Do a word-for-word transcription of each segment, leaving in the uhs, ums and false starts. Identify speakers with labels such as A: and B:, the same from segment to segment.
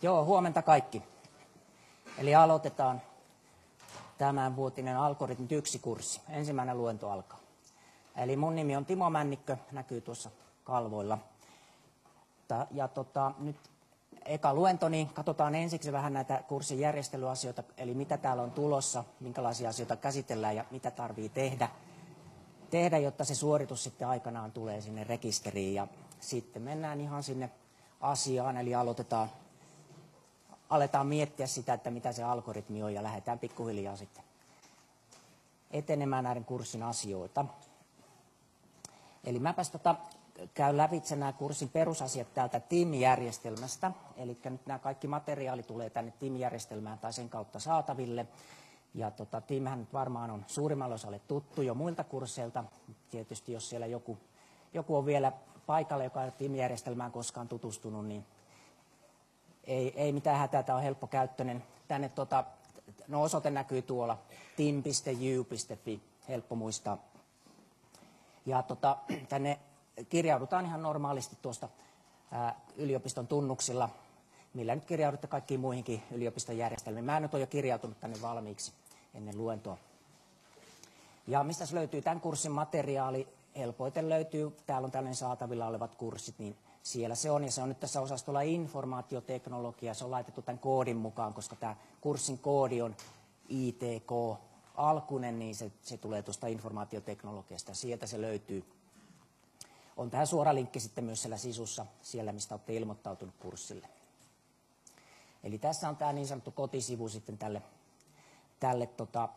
A: Joo, huomenta kaikki. Eli aloitetaan tämänvuotinen Algoritmit yksi -kurssi. Ensimmäinen luento alkaa. Eli mun nimi on Timo Männikkö, näkyy tuossa kalvoilla. Ja tota, nyt eka luento, niin katsotaan ensiksi vähän näitä kurssin järjestelyasioita, eli mitä täällä on tulossa, minkälaisia asioita käsitellään ja mitä tarvii tehdä, tehdä, jotta se suoritus sitten aikanaan tulee sinne rekisteriin. Ja sitten mennään ihan sinne asiaan, eli aloitetaan, aletaan miettiä sitä, että mitä se algoritmi on, ja lähdetään pikkuhiljaa sitten etenemään näiden kurssin asioita. Eli mäpäs tota, käyn lävitse nämä kurssin perusasiat täältä tiimijärjestelmästä. Eli nyt nämä kaikki materiaali tulee tänne tiimijärjestelmään tai sen kautta saataville. Ja tota, tiimihän nyt varmaan on suurimmalle osalle tuttu jo muilta kursseilta. Tietysti jos siellä joku, joku on vielä paikalla, joka ei ole tiimijärjestelmään koskaan tutustunut, niin ei, ei mitään hätää, tämä on helppokäyttöinen. Tänne tota, no osoite näkyy tuolla, team piste u piste fi, helppo muistaa. Ja tota, tänne kirjaudutaan ihan normaalisti tuosta ää, yliopiston tunnuksilla, millä nyt kirjaudutte kaikkiin muihinkin yliopiston järjestelmiin. Mä nyt olen jo kirjautunut tänne valmiiksi ennen luentoa. Ja mistä löytyy tämän kurssin materiaali? Helpoiten löytyy, täällä on tällainen saatavilla olevat kurssit, niin siellä se on. Ja se on nyt tässä osastolla informaatioteknologia. Se on laitettu tämän koodin mukaan, koska tämä kurssin koodi on I T K-alkunen, niin se, se tulee tuosta informaatioteknologiasta. Sieltä se löytyy. On tähän suora linkki sitten myös siellä sisussa, siellä mistä olette ilmoittautunut kurssille. Eli tässä on tämä niin sanottu kotisivu sitten tälle, tälle tota,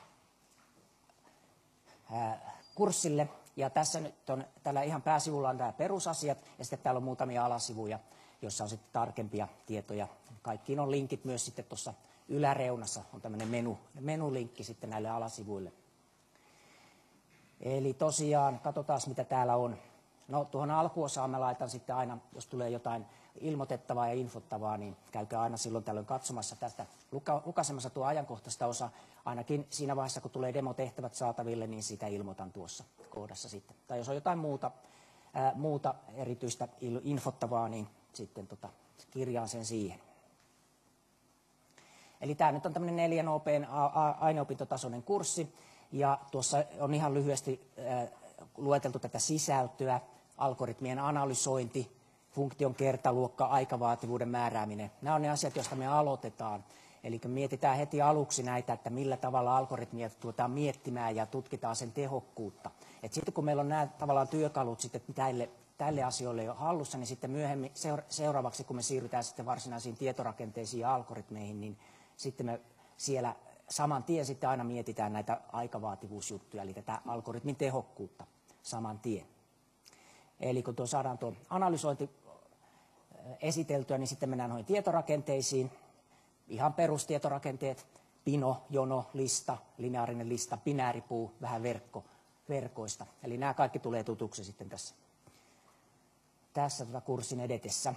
A: ää, kurssille. Ja tässä nyt on, tällä ihan pääsivulla on nämä perusasiat, ja sitten täällä on muutamia alasivuja, joissa on sitten tarkempia tietoja. Kaikkiin on linkit myös sitten tuossa yläreunassa, on tämmöinen menu, menulinkki sitten näille alasivuille. Eli tosiaan, katsotaan mitä täällä on. No tuohon alkuosaan mä laitan sitten aina, jos tulee jotain ilmoitettavaa ja infottavaa, niin käykää aina silloin tällöin katsomassa tästä, luka, lukaisemassa tuo ajankohtaista osa. Ainakin siinä vaiheessa, kun tulee demotehtävät saataville, niin sitä ilmoitan tuossa kohdassa sitten. Tai jos on jotain muuta, ää, muuta erityistä infottavaa, niin sitten tota, kirjaan sen siihen. Eli tämä nyt on tämmöinen neljän Nopean aineopintotasoinen kurssi, ja tuossa on ihan lyhyesti ää, lueteltu tätä sisältöä, algoritmien analysointi, funktion kertaluokka, aikavaativuuden määrääminen. Nämä on ne asiat, joista me aloitetaan. Eli mietitään heti aluksi näitä, että millä tavalla algoritmia tuotaan miettimään ja tutkitaan sen tehokkuutta. Et sitten kun meillä on nämä tavallaan työkalut sitten tälle, tälle asioille jo hallussa, niin sitten myöhemmin seuraavaksi, kun me siirrytään sitten varsinaisiin tietorakenteisiin ja algoritmeihin, niin sitten me siellä saman tien sitten aina mietitään näitä aikavaativuusjuttuja, eli tätä algoritmin tehokkuutta saman tien. Eli kun tuo saadaan tuo analysointi esiteltyä, niin sitten mennään noihin tietorakenteisiin. Ihan perustietorakenteet, pino, jono, lista, lineaarinen lista, binääripuu, vähän verkko, verkoista. Eli nämä kaikki tulee tutuksi sitten tässä, tässä tuota kurssin edetessä.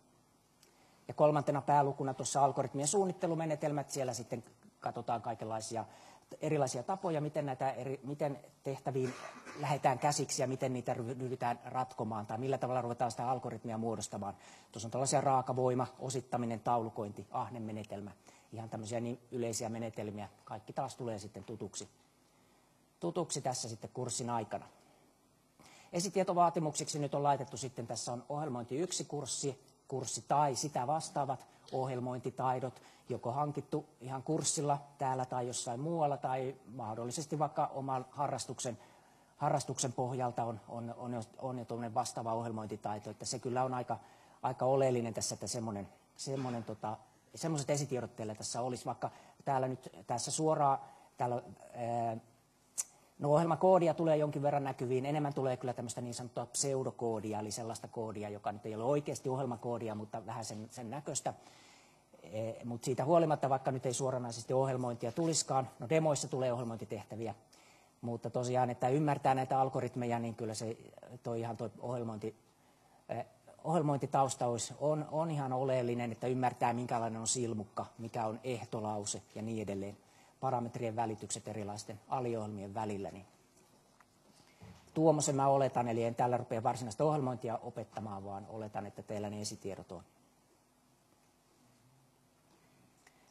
A: Ja kolmantena päälukuna tuossa algoritmien suunnittelumenetelmät, siellä sitten katsotaan kaikenlaisia erilaisia tapoja, miten, näitä eri, miten tehtäviin lähdetään käsiksi ja miten niitä ryhdytään ratkomaan tai millä tavalla ruvetaan sitä algoritmia muodostamaan. Tuossa on tällaisia raakavoima, osittaminen, taulukointi, ahnemenetelmä, ihan tämmöisiä niin yleisiä menetelmiä. Kaikki taas tulee sitten tutuksi, tutuksi tässä sitten kurssin aikana. Esitietovaatimuksiksi nyt on laitettu sitten, tässä on ohjelmointi yksi kurssi, kurssi tai sitä vastaavat ohjelmointitaidot, joko hankittu ihan kurssilla täällä tai jossain muualla, tai mahdollisesti vaikka oman harrastuksen, harrastuksen pohjalta on, on, on, jo, on jo tuollainen vastaava ohjelmointitaito, että se kyllä on aika, aika oleellinen tässä, että semmoinen, semmoinen, tota, semmoiset esitiedot teillä tässä olisi, vaikka täällä nyt tässä suoraan, täällä, ää, no ohjelmakoodia tulee jonkin verran näkyviin, enemmän tulee kyllä tämmöistä niin sanottua pseudokoodia, eli sellaista koodia, joka nyt ei ole oikeasti ohjelmakoodia, mutta vähän sen, sen näköistä. E, mutta siitä huolimatta, vaikka nyt ei suoranaisesti ohjelmointia tuliskaan, no demoissa tulee ohjelmointitehtäviä, mutta tosiaan, että ymmärtää näitä algoritmeja, niin kyllä se toi ihan toi ohjelmointi, eh, ohjelmointitausta olisi, on, on ihan oleellinen, että ymmärtää minkälainen on silmukka, mikä on ehtolause ja niin edelleen. Parametrien välitykset erilaisten aliohjelmien välillä. Niin tuommoisen mä oletan, eli en täällä rupea varsinaista ohjelmointia opettamaan, vaan oletan, että teillä ne esitiedot on.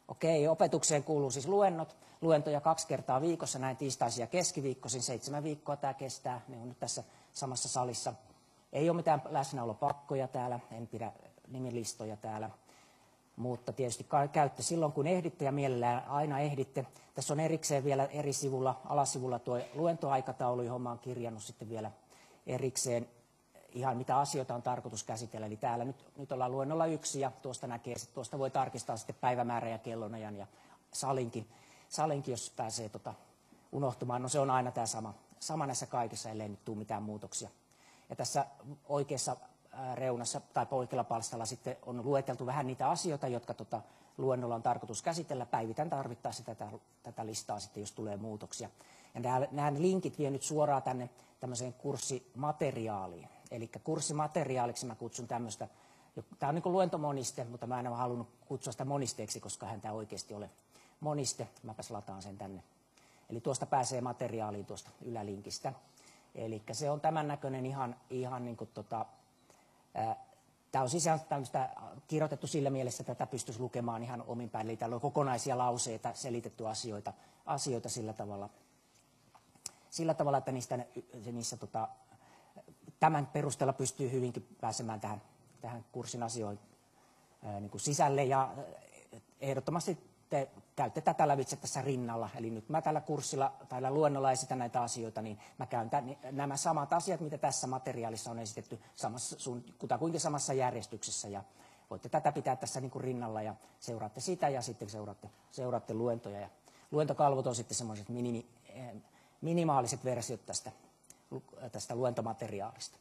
A: Okei, opetukseen kuuluu siis luennot. Luentoja kaksi kertaa viikossa, näin tiistaisin ja keskiviikkoisin. Seitsemän viikkoa tämä kestää. Ne on nyt tässä samassa salissa. Ei ole mitään läsnäolopakkoja täällä, en pidä nimilistoja täällä. Mutta tietysti käytte silloin, kun ehditte ja mielellään aina ehditte. Tässä on erikseen vielä eri sivulla, alasivulla tuo luentoaikataulu, johon mä oon kirjannut sitten vielä erikseen ihan mitä asioita on tarkoitus käsitellä. Eli täällä nyt, nyt ollaan luennolla yksi ja tuosta näkee, tuosta voi tarkistaa sitten päivämäärän ja kellonajan ja salinkin, salinkin jos pääsee tota unohtumaan. No se on aina tämä sama, sama näissä kaikissa, ellei nyt tule mitään muutoksia. Ja tässä oikeassa reunassa tai oikealla palstalla sitten on lueteltu vähän niitä asioita, jotka tota luennolla on tarkoitus käsitellä. Päivitän tarvittaessa tätä, tätä listaa sitten, jos tulee muutoksia. Ja nämä, nämä linkit vie nyt suoraan tänne tämmöiseen kurssimateriaaliin. Eli kurssimateriaaliksi mä kutsun tämmöistä, tämä on niin kuin luentomoniste, mutta mä en ole halunnut kutsua sitä monisteeksi, koska hän tämä oikeasti ole moniste. Mäpäs lataan sen tänne. Eli tuosta pääsee materiaaliin tuosta ylälinkistä. Eli se on tämän näköinen ihan, ihan niin kuin tota, tämä on sisään tämmöistä kirjoitettu sillä mielessä, että tätä pystyisi lukemaan ihan omin päin. Eli täällä on kokonaisia lauseita, selitetty asioita, asioita sillä tavalla, sillä tavalla, että niistä, niissä, tota, tämän perusteella pystyy hyvinkin pääsemään tähän, tähän kurssin asioihin niin kuin sisälle. Ja ehdottomasti te käytte tätä lävitse tässä rinnalla. Eli nyt mä tällä kurssilla tai tällä luennolla esitän näitä asioita, niin mä käyn tämän, nämä samat asiat, mitä tässä materiaalissa on esitetty samassa, kutakuinkin samassa järjestyksessä. Ja voitte tätä pitää tässä niin kuin rinnalla ja seuraatte sitä ja sitten seuraatte, seuraatte luentoja. Ja luentokalvot on sitten semmoiset minimi, minimaaliset versiot tästä, tästä luentomateriaalista.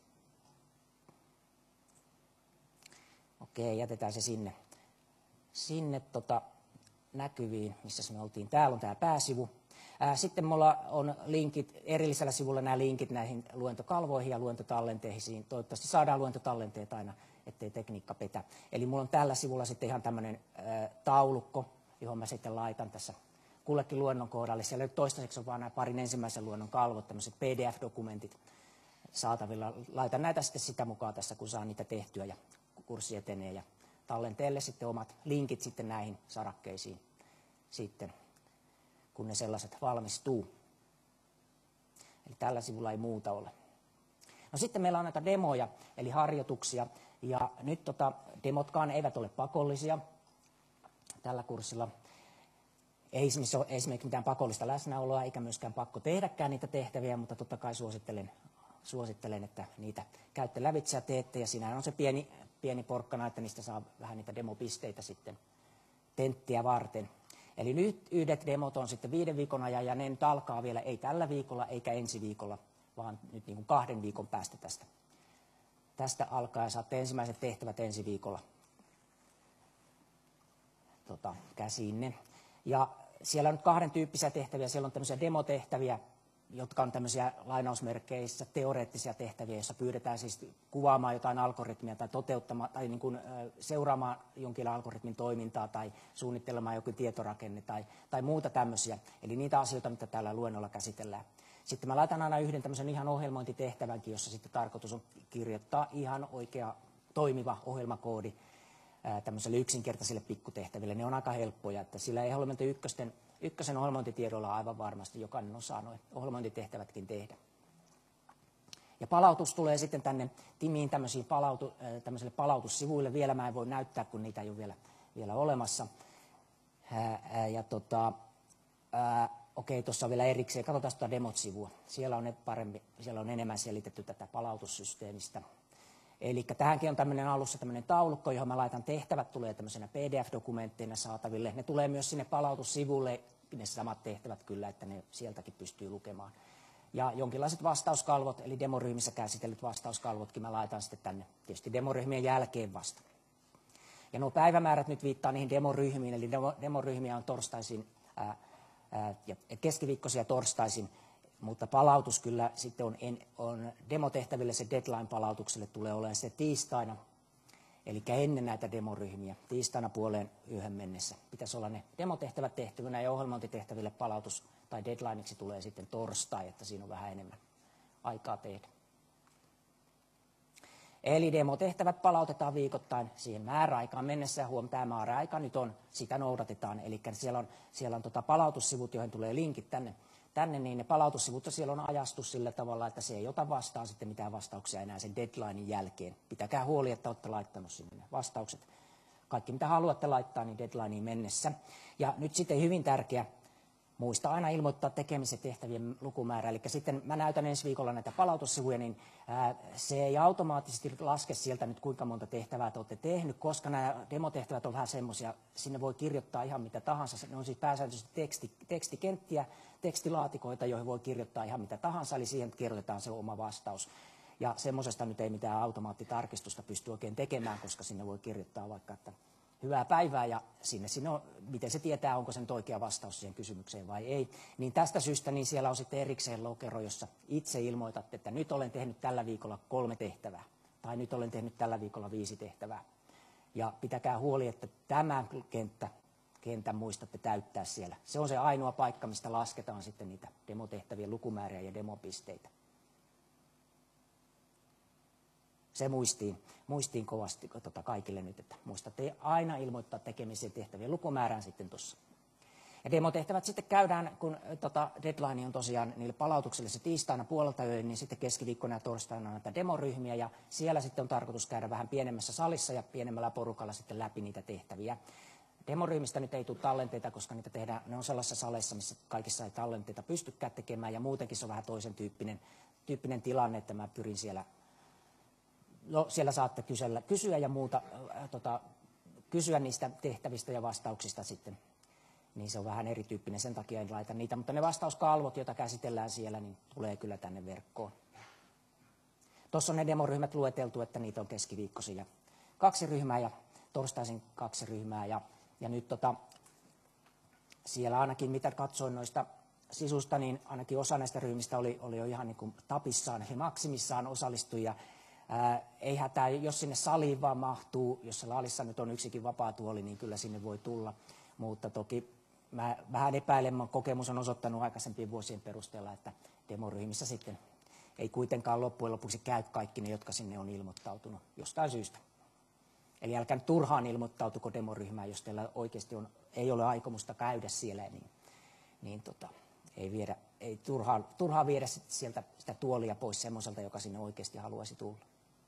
A: Okei, jätetään se sinne, sinne tota, näkyviin, missä me oltiin. Täällä on tämä pääsivu. Sitten mulla on linkit, erillisellä sivulla nämä linkit näihin luentokalvoihin ja luentotallenteisiin. Toivottavasti saadaan luentotallenteet aina, ettei tekniikka petä. Eli mulla on tällä sivulla sitten ihan tämmöinen taulukko, johon mä sitten laitan tässä kullekin luennon kohdalle. Siellä nyt toistaiseksi on vaan nämä parin ensimmäisen luennon kalvot, tämmöiset P D F-dokumentit saatavilla. Laitan näitä sitten sitä mukaan tässä, kun saan niitä tehtyä ja kurssi etenee. Ja tallenteelle sitten omat linkit sitten näihin sarakkeisiin sitten, kun ne sellaiset valmistuu. Eli tällä sivulla ei muuta ole. No sitten meillä on näitä demoja, eli harjoituksia. Ja nyt tota, demotkaan eivät ole pakollisia tällä kurssilla. Ei esimerkiksi ole esimerkiksi mitään pakollista läsnäoloa, eikä myöskään pakko tehdäkään niitä tehtäviä, mutta totta kai suosittelen, suosittelen että niitä käytte lävitse ja teette. Ja siinähän on se pieni, pieni porkkana, että niistä saa vähän niitä demopisteitä sitten tenttiä varten. Eli nyt yhdet demot on sitten viiden viikon ajan, ja ne nyt alkaa vielä ei tällä viikolla eikä ensi viikolla, vaan nyt niin kuin kahden viikon päästä tästä. Tästä alkaa ja saatte ensimmäiset tehtävät ensi viikolla tota, käsiinne. Ja siellä on nyt kahden tyyppisiä tehtäviä. Siellä on tämmöisiä demotehtäviä, jotka on tämmöisiä lainausmerkeissä teoreettisia tehtäviä, joissa pyydetään siis kuvaamaan jotain algoritmia tai toteuttamaan tai niin kuin seuraamaan jonkin algoritmin toimintaa tai suunnittelemaan joku tietorakenne tai, tai muuta tämmöisiä. Eli niitä asioita, mitä täällä luennolla käsitellään. Sitten mä laitan aina yhden tämmöisen ihan ohjelmointitehtävänkin, jossa sitten tarkoitus on kirjoittaa ihan oikea toimiva ohjelmakoodi tämmöiselle yksinkertaisille pikkutehtäville. Ne on aika helppoja, että sillä Ohjelmointi ykkösten Ykkösen ohjelmointitiedolla aivan varmasti jokainen osaa nuo ohjelmointitehtävätkin tehdä. Ja palautus tulee sitten tänne Timiin tämmöisiin palautu, tämmöisille palautussivuille. Vielä mä en voi näyttää, kun niitä ei ole vielä, vielä olemassa. Ja tota, okei, tuossa on vielä erikseen. Katsotaan tuota demot-sivua. Siellä on, parempi, siellä on enemmän selitetty tätä palautussysteemistä. Eli tähänkin on tämmöinen alussa tämmöinen taulukko, johon mä laitan tehtävät, tulee tämmöisenä P D F-dokumentteina saataville. Ne tulee myös sinne palautussivulle, ne samat tehtävät kyllä, että ne sieltäkin pystyy lukemaan. Ja jonkinlaiset vastauskalvot, eli demoryhmissä käsitellyt vastauskalvotkin mä laitan sitten tänne, tietysti demoryhmien jälkeen vasta. Ja nuo päivämäärät nyt viittaa niihin demoryhmiin, eli demoryhmiä on torstaisin ää, ää, ja keskiviikkoisia torstaisin. Mutta palautus kyllä sitten on, on demotehtäville, se deadline-palautukselle tulee olemaan se tiistaina, eli ennen näitä demoryhmiä, tiistaina puoleen yhden mennessä. Pitäisi olla ne demotehtävät tehtävänä ja ohjelmointitehtäville palautus tai deadlineiksi tulee sitten torstai, että siinä on vähän enemmän aikaa tehdä. Eli demotehtävät palautetaan viikoittain siihen määräaikaan mennessä, ja huom, tämä määräaika nyt on, sitä noudatetaan. Eli siellä on, siellä on tota palautussivut, joihin tulee linkit tänne, tänne, niin ne palautussivut, siellä on ajastus sillä tavalla, että se ei ota vastaan sitten mitään vastauksia enää sen deadlinein jälkeen. Pitäkää huoli, että olette laittanut sinne vastaukset. Kaikki mitä haluatte laittaa, niin deadlineen mennessä. Ja nyt sitten hyvin tärkeä, muista aina ilmoittaa tekemisen tehtävien lukumäärä. Eli sitten mä näytän ensi viikolla näitä palautussivuja, niin ää, se ei automaattisesti laske sieltä nyt kuinka monta tehtävää te olette tehnyt, koska nämä demotehtävät on vähän semmoisia, sinne voi kirjoittaa ihan mitä tahansa. Ne on siis pääsääntöisesti teksti, tekstikenttiä, tekstilaatikoita, joihin voi kirjoittaa ihan mitä tahansa, eli siihen kirjoitetaan se oma vastaus. Ja semmoisesta nyt ei mitään automaattitarkistusta pysty oikein tekemään, koska sinne voi kirjoittaa vaikka, että hyvää päivää, ja sinne, sinne on, miten se tietää, onko se nyt oikea vastaus siihen kysymykseen vai ei. Niin tästä syystä niin siellä on sitten erikseen lokero, jossa itse ilmoitatte, että nyt olen tehnyt tällä viikolla kolme tehtävää, tai nyt olen tehnyt tällä viikolla viisi tehtävää. Ja pitäkää huoli, että tämä kenttä, kentän muistatte täyttää siellä. Se on se ainoa paikka, mistä lasketaan sitten niitä demotehtävien lukumääriä ja demopisteitä. Se muistiin, muistiin kovasti tota, kaikille nyt, että muistatte aina ilmoittaa tekemisen tehtävien lukumäärään sitten tuossa. Ja demotehtävät sitten käydään, kun tota, deadline on tosiaan niille palautuksille se tiistaina puolelta yön, niin sitten keskiviikkona ja torstaina on näitä demoryhmiä, ja siellä sitten on tarkoitus käydä vähän pienemmässä salissa ja pienemmällä porukalla sitten läpi niitä tehtäviä. Demoryhmistä nyt ei tule tallenteita, koska niitä tehdään, ne on sellaisissa saleissa, missä kaikissa ei tallenteita pystykään tekemään, ja muutenkin se on vähän toisen tyyppinen, tyyppinen tilanne, että mä pyrin siellä. No, siellä saatte kysellä, kysyä ja muuta, äh, tota, kysyä niistä tehtävistä ja vastauksista sitten, niin se on vähän erityyppinen, sen takia en laita niitä, mutta ne vastauskalvot, joita käsitellään siellä, niin tulee kyllä tänne verkkoon. Tuossa on ne demoryhmät lueteltu, että niitä on keskiviikkoisin ja kaksi ryhmää ja torstaisin kaksi ryhmää, ja, ja nyt tota, siellä ainakin mitä katsoin noista sisusta, niin ainakin osa näistä ryhmistä oli, oli jo ihan niin kuin tapissaan, eli maksimissaan osallistujia. Ää, ei hätää, jos sinne saliin vaan mahtuu, jos salissa nyt on yksikin vapaa tuoli, niin kyllä sinne voi tulla. Mutta toki mä vähän epäilen, kokemus on osoittanut aikaisempien vuosien perusteella, että demoryhmissä sitten ei kuitenkaan loppujen lopuksi käy kaikki ne, jotka sinne on ilmoittautunut jostain syystä. Eli älkää nyt turhaan ilmoittautuko demoryhmään, jos teillä oikeasti on, ei ole aikomusta käydä siellä, niin, niin tota, ei, viedä, ei turhaan, turhaan viedä sieltä sitä tuolia pois semmoiselta, joka sinne oikeasti haluaisi tulla.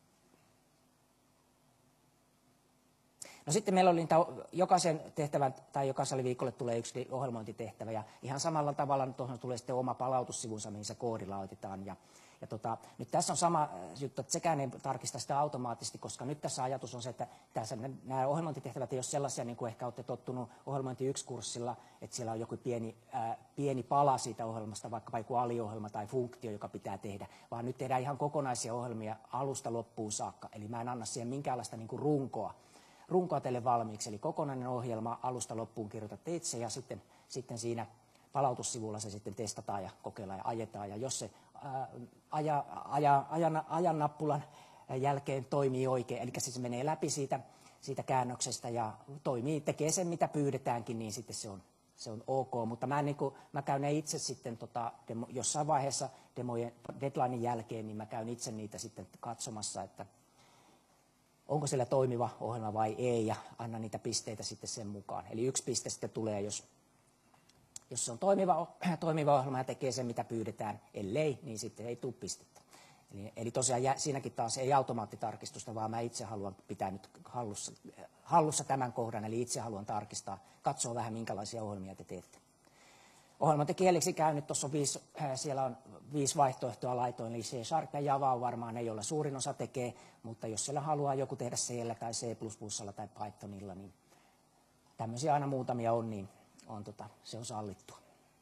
A: No sitten meillä oli niitä, jokaisen tehtävän tai jokaiselle viikolle tulee yksi ohjelmointitehtävä, ja ihan samalla tavalla tuohon tulee sitten oma palautussivunsa, mihin se koodi laitetaan. Ja, ja tota, nyt tässä on sama juttu, että sekään ei tarkista sitä automaattisesti, koska nyt tässä ajatus on se, että tässä, nämä ohjelmointitehtävät ei ole sellaisia, niin kuin ehkä olette tottunut ohjelmointi yksi kurssilla, että siellä on joku pieni, ää, pieni pala siitä ohjelmasta, vaikka joku aliohjelma tai funktio, joka pitää tehdä, vaan nyt tehdään ihan kokonaisia ohjelmia alusta loppuun saakka. Eli mä en anna siihen minkäänlaista niin kuin runkoa. runkoa teille valmiiksi, eli kokonainen ohjelma alusta loppuun kirjoitatte itse, ja sitten, sitten siinä palautussivulla se sitten testataan ja kokeillaan ja ajetaan, ja jos se ää, aja, aja, ajan, ajan nappulan jälkeen toimii oikein, eli siis se menee läpi siitä, siitä käännöksestä ja toimii, tekee sen mitä pyydetäänkin, niin sitten se on, se on ok, mutta mä, niin kuin, mä käyn ne itse sitten tota, demo, jossain vaiheessa demojen deadlinein jälkeen, niin mä käyn itse niitä sitten katsomassa, että onko siellä toimiva ohjelma vai ei, ja anna niitä pisteitä sitten sen mukaan. Eli yksi piste sitten tulee, jos, jos se on toimiva, toimiva ohjelma ja tekee sen, mitä pyydetään. Ellei, niin sitten ei tule pistettä. Eli, eli tosiaan jä, siinäkin taas ei automaattitarkistusta, vaan mä itse haluan pitää nyt hallussa, hallussa tämän kohdan, eli itse haluan tarkistaa, katsoa vähän minkälaisia ohjelmia te teette. Ohjelmointikieliksi käynyt, tuossa on viisi, siellä on viisi vaihtoehtoa laitoin, eli C Sharp ja Java on varmaan ne, joilla suurin osa tekee, mutta jos siellä haluaa joku tehdä C:llä tai C plus plus tai Pythonilla, niin tämmöisiä aina muutamia on, niin on, tota, se on sallittua.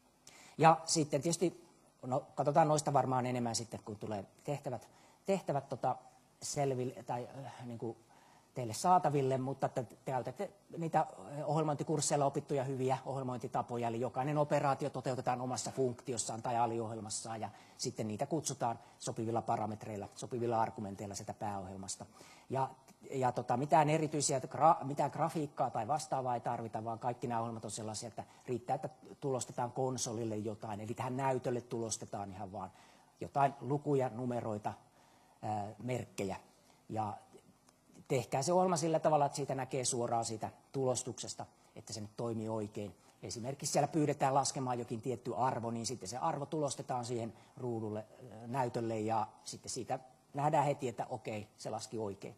A: Ja sitten tietysti, no, katsotaan noista varmaan enemmän sitten, kun tulee tehtävät, tehtävät tota, selville, tai äh, niin kuin teille saataville, mutta te käytätte niitä ohjelmointikursseilla opittuja hyviä ohjelmointitapoja, eli jokainen operaatio toteutetaan omassa funktiossaan tai aliohjelmassaan, ja sitten niitä kutsutaan sopivilla parametreilla, sopivilla argumenteilla sitä pääohjelmasta. Ja, ja tota, mitään erityisiä, gra, mitään grafiikkaa tai vastaavaa ei tarvita, vaan kaikki nämä ohjelmat on sellaisia, että riittää, että tulostetaan konsolille jotain, eli tähän näytölle tulostetaan ihan vaan jotain lukuja, numeroita, ää, merkkejä. ja tehkää se ohjelma sillä tavalla, että siitä näkee suoraan siitä tulostuksesta, että se nyt toimii oikein. Esimerkiksi siellä pyydetään laskemaan jokin tietty arvo, niin sitten se arvo tulostetaan siihen ruudulle näytölle ja sitten siitä nähdään heti, että okei, se laski oikein.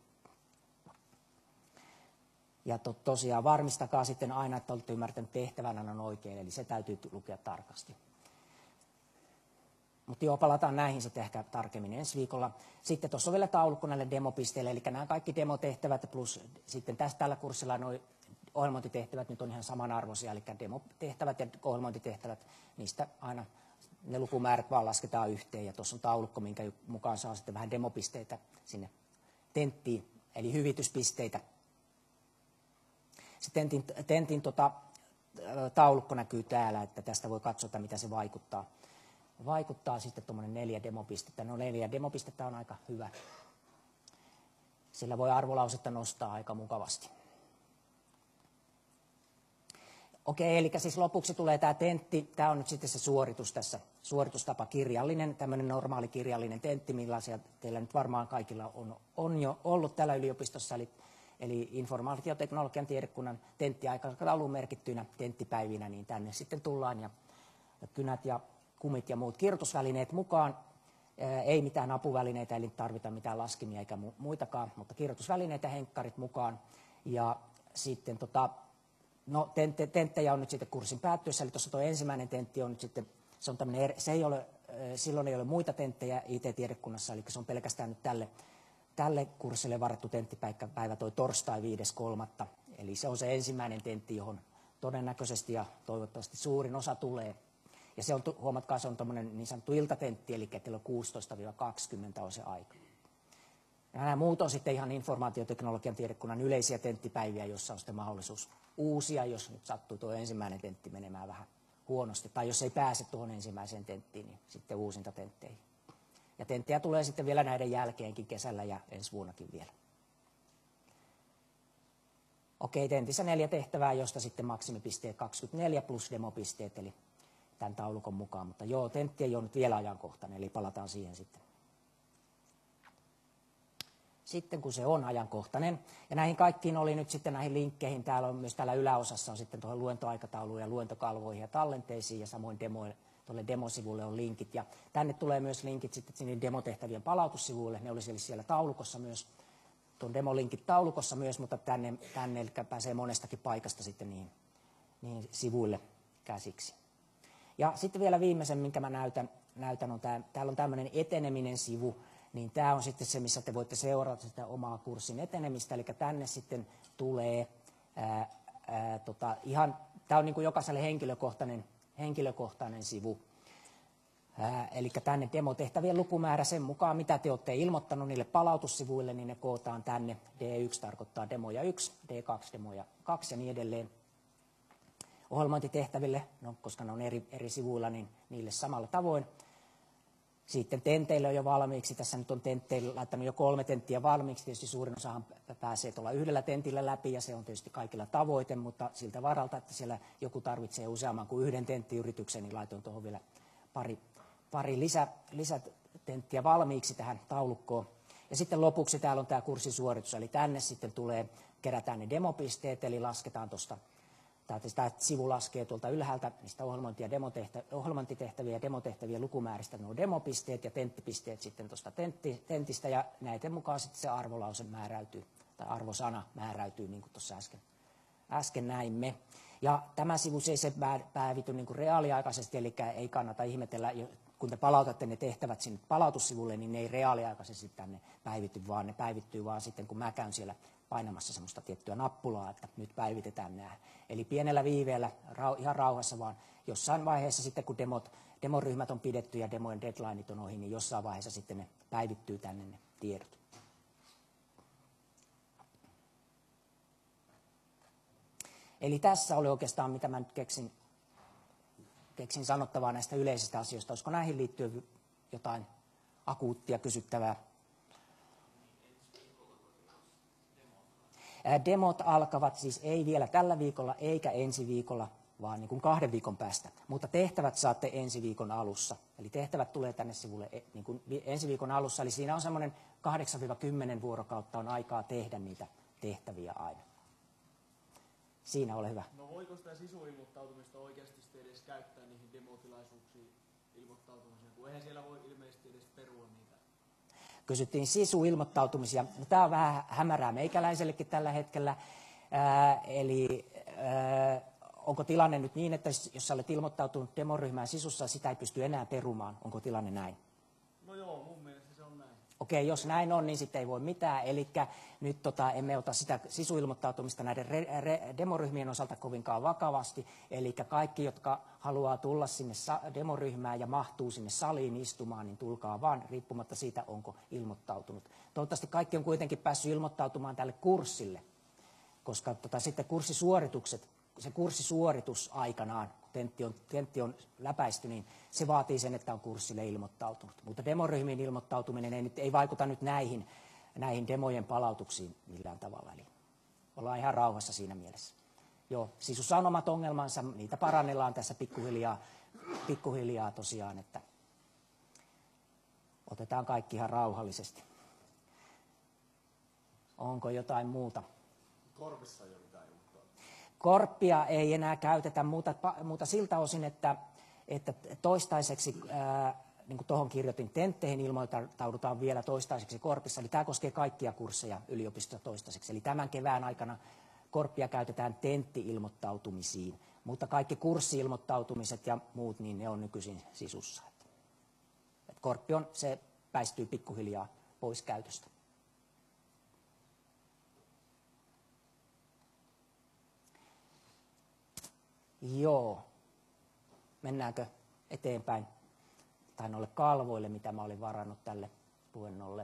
A: Ja to, tosiaan varmistakaa sitten aina, että olette ymmärtäneet tehtävän on oikein, eli se täytyy lukea tarkasti. Mutta joo, palataan näihin sitten ehkä tarkemmin ensi viikolla. Sitten tuossa on vielä taulukko näille demopisteille, eli nämä kaikki demotehtävät plus sitten tässä tällä kurssilla nuo ohjelmointitehtävät nyt on ihan samanarvoisia, eli demotehtävät ja ohjelmointitehtävät, niistä aina ne lukumäärät vaan lasketaan yhteen, ja tuossa on taulukko, minkä mukaan saa sitten vähän demopisteitä sinne tenttiin, eli hyvityspisteitä. Se tentin, tentin tota, taulukko näkyy täällä, että tästä voi katsoa, mitä se vaikuttaa. Vaikuttaa sitten tuommoinen neljä demopistettä. No neljä demopistettä on aika hyvä. Sillä voi arvolausetta nostaa aika mukavasti. Okei, eli siis lopuksi tulee tämä tentti. Tämä on nyt sitten se suoritus tässä. Suoritustapa kirjallinen, tämmöinen normaali kirjallinen tentti, millaisia teillä nyt varmaan kaikilla on, on jo ollut täällä yliopistossa. Eli, eli informaatioteknologian tiedekunnan tenttiaikatauluun merkittyinä tenttipäivinä, niin tänne sitten tullaan ja kynät ja kumit ja muut kirjoitusvälineet mukaan. Ei mitään apuvälineitä, eli tarvita mitään laskimia eikä muitakaan, mutta kirjoitusvälineitä, henkkarit mukaan. Ja sitten tota, no, tenttejä on nyt sitten kurssin päättyessä, eli tuossa tuo ensimmäinen tentti on nyt sitten, se on tämmöinen, se ei ole, silloin ei ole muita tenttejä I T-tiedekunnassa, eli se on pelkästään nyt tälle, tälle kurssille varattu tenttipäivä toi torstai viides kolmatta Eli se on se ensimmäinen tentti, johon todennäköisesti ja toivottavasti suurin osa tulee. Ja se on, huomatkaa, se on tuommoinen niin sanottu iltatentti, eli kello kuusitoista kaksikymmentä on se aika. Ja nämä muut on sitten ihan informaatioteknologian tiedekunnan yleisiä tenttipäiviä, joissa on sitten mahdollisuus uusia, jos nyt sattuu tuo ensimmäinen tentti menemään vähän huonosti. Tai jos ei pääse tuohon ensimmäiseen tenttiin, niin sitten uusinta tentteihin. Ja tenttejä tulee sitten vielä näiden jälkeenkin kesällä ja ensi vuonnakin vielä. Okei, tentissä neljä tehtävää, josta sitten maksimipisteet kaksikymmentäneljä plus demopisteet, eli tämän taulukon mukaan. Mutta joo, tentti ei ole nyt vielä ajankohtainen, eli palataan siihen sitten. Sitten kun se on ajankohtainen. Ja näihin kaikkiin oli nyt sitten näihin linkkeihin, täällä on myös täällä yläosassa on sitten tuohon luentoaikatauluun ja luentokalvoihin ja tallenteisiin ja samoin demoille, tuolle demosivulle on linkit. Ja tänne tulee myös linkit sitten sinne demotehtävien palautussivuille, ne olisi siellä taulukossa myös, tuon demolinkit taulukossa myös, mutta tänne, tänne eli pääsee monestakin paikasta sitten niihin, niihin sivuille käsiksi. Ja sitten vielä viimeisen, minkä mä näytän, näytän on tää, täällä on tämmöinen eteneminen sivu, niin tämä on sitten se, missä te voitte seurata sitä omaa kurssin etenemistä, eli tänne sitten tulee ää, ää, tota, ihan, tämä on niin kuin jokaiselle henkilökohtainen, henkilökohtainen sivu, ää, eli tänne demotehtävien lukumäärä sen mukaan, mitä te olette ilmoittanut niille palautussivuille, niin ne kootaan tänne. D yksi tarkoittaa demoja yksi, D kaksi demoja kaksi ja niin edelleen. Ohjelmointitehtäville, no, koska ne on eri, eri sivuilla, niin niille samalla tavoin. Sitten tenteille on jo valmiiksi. Tässä nyt on tentteille laittanut jo kolme tenttiä valmiiksi. Tietysti suurin osahan pääsee tuolla yhdellä tentillä läpi ja se on tietysti kaikilla tavoite, mutta siltä varalta, että siellä joku tarvitsee useamman kuin yhden tenttiyrityksen, niin laitoin tuohon vielä pari, pari lisä, lisätenttiä valmiiksi tähän taulukkoon. Ja sitten lopuksi täällä on tämä kurssisuoritus, eli tänne sitten tulee, kerätään ne demopisteet, eli lasketaan tuosta. Tämä sivu laskee tuolta ylhäältä niistä ohjelmointitehtäviä ja demotehtävien lukumääristä nuo demopisteet ja tenttipisteet sitten tuosta tentti, tentistä ja näiden mukaan sitten se arvolause määräytyy tai arvosana määräytyy niin kuin tuossa äsken, äsken näimme. Ja tämä sivu se ei se päivity niin kuin reaaliaikaisesti, eli ei kannata ihmetellä, kun te palautatte ne tehtävät sinne palautussivulle, niin ne ei reaaliaikaisesti tänne päivity, vaan ne päivittyy vaan sitten kun mä käyn siellä painamassa semmoista tiettyä nappulaa, että nyt päivitetään nämä. Eli pienellä viiveellä, ihan rauhassa, vaan jossain vaiheessa sitten, kun demot, demoryhmät on pidetty ja demojen deadlineit on ohi, niin jossain vaiheessa sitten ne päivittyy tänne ne tiedot. Eli tässä oli oikeastaan, mitä mä nyt keksin, keksin sanottavaa näistä yleisistä asioista. Olisiko näihin liittyen jotain akuuttia kysyttävää? Demot alkavat siis ei vielä tällä viikolla eikä ensi viikolla, vaan niin kuin kahden viikon päästä. Mutta tehtävät saatte ensi viikon alussa. Eli tehtävät tulee tänne sivulle niin kuin ensi viikon alussa. Eli siinä on semmoinen kahdeksan kymmenen vuorokautta on aikaa tehdä niitä tehtäviä aina. Siinä ole hyvä.
B: No voiko sitä sisuilmoittautumista oikeasti edes käyttää niihin demotilaisuuksiin ilmoittautumiseen, kun eihän siellä voi ilmeisesti edes perua niitä?
A: Kysyttiin sisuilmoittautumisia. No, tämä on vähän hämärää meikäläisellekin tällä hetkellä. Ää, eli ää, onko tilanne nyt niin, että jos sä olet ilmoittautunut demoryhmään sisussa, sitä ei pysty enää perumaan? Onko tilanne näin?
B: No joo, mun mielestä se on näin.
A: Okei, jos näin on, niin sitten ei voi mitään. Eli nyt tota, emme ota sitä sisuilmoittautumista näiden re, re, demoryhmien osalta kovinkaan vakavasti. Eli kaikki, jotka haluaa tulla sinne demoryhmään ja mahtuu sinne saliin istumaan, niin tulkaa vaan, riippumatta siitä, onko ilmoittautunut. Toivottavasti kaikki on kuitenkin päässyt ilmoittautumaan tälle kurssille, koska tota, sitten kurssisuoritukset, se kurssisuoritus aikanaan, kun tentti on, tentti on läpäisty, niin se vaatii sen, että on kurssille ilmoittautunut. Mutta demoryhmiin ilmoittautuminen ei, nyt, ei vaikuta nyt näihin, näihin demojen palautuksiin millään tavalla. Eli ollaan ihan rauhassa siinä mielessä. Joo, sisussa on omat ongelmansa, niitä parannellaan tässä pikkuhiljaa, pikkuhiljaa tosiaan, että otetaan kaikki ihan rauhallisesti. Onko jotain muuta?
B: Korpissa ei ole mitään ilmoittaa.
A: Korppia ei enää käytetä muuta, muuta siltä osin, että, että toistaiseksi, ää, niin kuin tuohon kirjoitin, tentteihin ilmoittaudutaan vielä toistaiseksi korpissa. Eli tämä koskee kaikkia kursseja yliopistossa toistaiseksi. Eli tämän kevään aikana korppia käytetään tentti-ilmoittautumisiin, mutta kaikki kurssi-ilmoittautumiset ja muut, niin ne on nykyisin sisussa. Et korppi on, se väistyy pikkuhiljaa pois käytöstä. Joo. Mennäänkö eteenpäin tai noille kalvoille, mitä mä olin varannut tälle luennolle?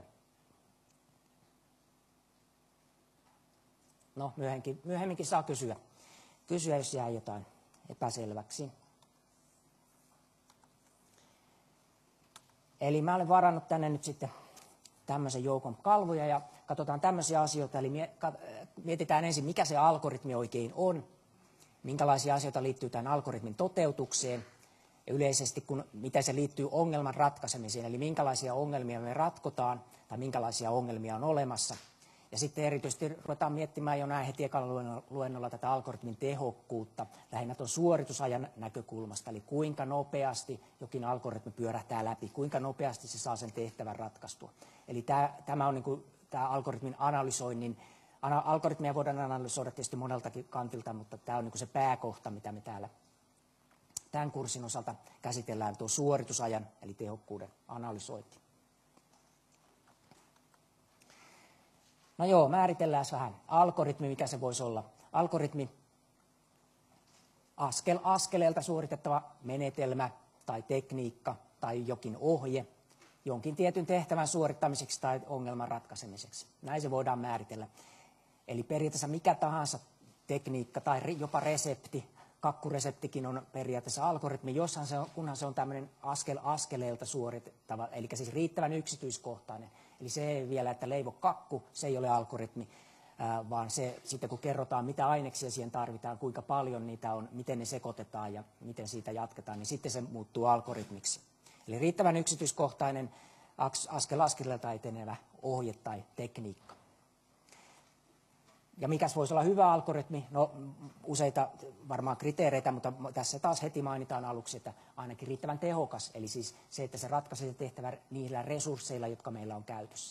A: No, myöhemminkin, myöhemminkin saa kysyä. Kysyä, jos jää jotain epäselväksi. Eli mä olen varannut tänne nyt sitten tämmöisen joukon kalvoja ja katsotaan tämmöisiä asioita. Eli mietitään ensin, mikä se algoritmi oikein on. Minkälaisia asioita liittyy tämän algoritmin toteutukseen ja yleisesti, kun, miten se liittyy ongelman ratkaisemiseen, eli minkälaisia ongelmia me ratkotaan tai minkälaisia ongelmia on olemassa. Ja sitten erityisesti ruvetaan miettimään jo näin heti ekalla luennolla tätä algoritmin tehokkuutta, lähinnä tuon suoritusajan näkökulmasta, eli kuinka nopeasti jokin algoritmi pyörähtää läpi, kuinka nopeasti se saa sen tehtävän ratkaistua. Eli tämä, tämä on niin kuin, tämä algoritmin analysoinnin. Algoritmeja voidaan analysoida tietysti moneltakin kantilta, mutta tämä on niin kuin se pääkohta, mitä me täällä tämän kurssin osalta käsitellään, tuo suoritusajan eli tehokkuuden analysointi. No joo, määritellään vähän algoritmi, mikä se voisi olla. Algoritmi, askel askeleelta suoritettava menetelmä tai tekniikka tai jokin ohje jonkin tietyn tehtävän suorittamiseksi tai ongelman ratkaisemiseksi. Näin se voidaan määritellä. Eli periaatteessa mikä tahansa tekniikka tai jopa resepti, kakkureseptikin on periaatteessa algoritmi, jossain se on, kunhan se on tämmöinen askel askeleelta suoritettava, eli siis riittävän yksityiskohtainen. Eli se ei vielä, että leivo kakku, se ei ole algoritmi, vaan se sitten kun kerrotaan, mitä aineksia siihen tarvitaan, kuinka paljon niitä on, miten ne sekoitetaan ja miten siitä jatketaan, niin sitten se muuttuu algoritmiksi. Eli riittävän yksityiskohtainen askel askeleelta etenevä ohje tai tekniikka. Ja mikäs voisi olla hyvä algoritmi? No useita varmaan kriteereitä, mutta tässä taas heti mainitaan aluksi, että ainakin riittävän tehokas. Eli siis se, että se ratkaisee tehtävän niillä resursseilla, jotka meillä on käytössä.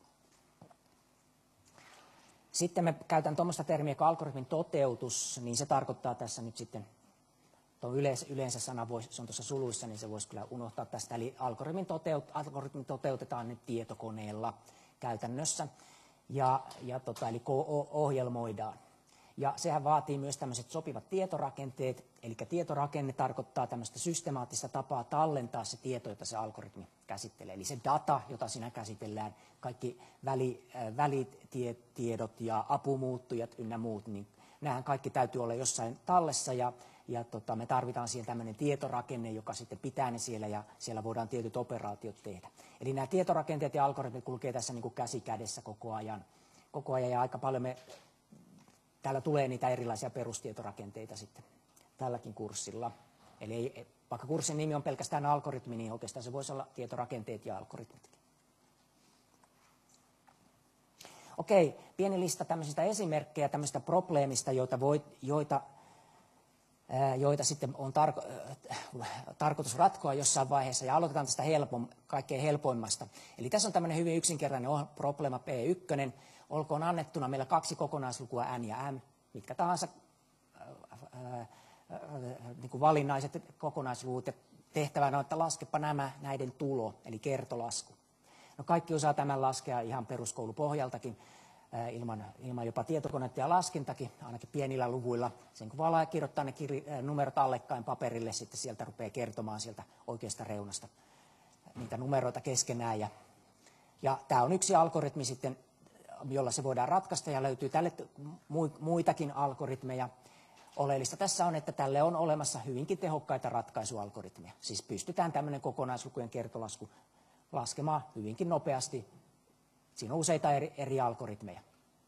A: Sitten me käytän tuommoista termiä kuin algoritmin toteutus, niin se tarkoittaa tässä nyt sitten, tuo yleensä, yleensä sana voisi, se on tuossa suluissa, niin se voisi kyllä unohtaa tästä. Eli algoritmin, toteut, algoritmin toteutetaan nyt tietokoneella käytännössä. Ja, ja tota, eli ohjelmoidaan. Ja sehän vaatii myös tämmöiset sopivat tietorakenteet, eli tietorakenne tarkoittaa tämmöistä systemaattista tapaa tallentaa se tieto, jota se algoritmi käsittelee. Eli se data, jota siinä käsitellään, kaikki väli, äh, välitiedot ja apumuuttujat ynnä muut, niin nämähän kaikki täytyy olla jossain tallessa ja, ja tota, me tarvitaan siihen tämmöinen tietorakenne, joka sitten pitää ne siellä ja siellä voidaan tietyt operaatiot tehdä. Eli nämä tietorakenteet ja algoritmit kulkee tässä niin kuin käsi kädessä koko ajan, koko ajan ja aika paljon me, täällä tulee niitä erilaisia perustietorakenteita sitten tälläkin kurssilla. Eli ei, vaikka kurssin nimi on pelkästään algoritmi, niin oikeastaan se voisi olla tietorakenteet ja algoritmitkin. Okei, pieni lista tämmöisistä esimerkkejä tämmöisistä probleemista, joita, voi, joita, ää, joita sitten on tarko, äh, tarkoitus ratkoa jossain vaiheessa. Ja aloitetaan tästä helpom, kaikkein helpoimmasta. Eli tässä on tämmöinen hyvin yksinkertainen problema P yksi. Olkoon annettuna meillä kaksi kokonaislukua n ja m, mitkä tahansa ää, ää, niin kuin valinnaiset kokonaisluvut. Ja tehtävänä on, että laskepa nämä näiden tulo, eli kertolasku. No kaikki osaa tämän laskea ihan peruskoulupohjaltakin, ilman, ilman jopa tietokonetta ja laskentakin, ainakin pienillä luvuilla. Sen kun vaan kirjoittaa ne kir- numerot allekkain paperille, sitten sieltä rupeaa kertomaan sieltä oikeasta reunasta niitä numeroita keskenään. Ja, ja tämä on yksi algoritmi sitten, jolla se voidaan ratkaista, ja löytyy tälle muitakin algoritmeja. Oleellista tässä on, että tälle on olemassa hyvinkin tehokkaita ratkaisualgoritmeja. Siis pystytään tämmöinen kokonaislukujen kertolasku laskemaan hyvinkin nopeasti. Siinä on useita eri, eri algoritmeja.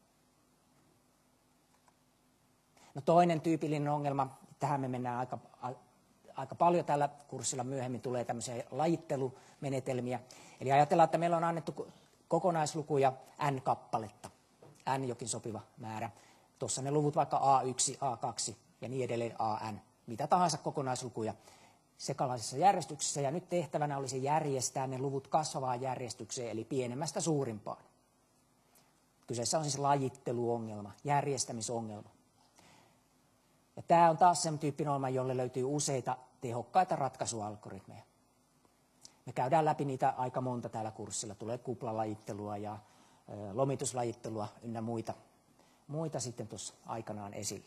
A: No toinen tyypillinen ongelma, tähän me mennään aika, a, aika paljon tällä kurssilla myöhemmin, tulee tämmöisiä lajittelumenetelmiä. Eli ajatellaan, että meillä on annettu kokonaislukuja n kappaletta, n jokin sopiva määrä. Tuossa ne luvut vaikka a yksi, a kaksi ja niin edelleen an, mitä tahansa kokonaislukuja sekalaisessa järjestyksessä, ja nyt tehtävänä olisi järjestää ne luvut kasvavaan järjestykseen, eli pienemmästä suurimpaan. Kyseessä on siis lajitteluongelma, järjestämisongelma. Ja tämä on taas sen tyyppinen ongelma, jolle löytyy useita tehokkaita ratkaisualgoritmeja. Me käydään läpi niitä aika monta täällä kurssilla. Tulee kuplalajittelua ja ö, lomituslajittelua ynnä muita, muita sitten tuossa aikanaan esille.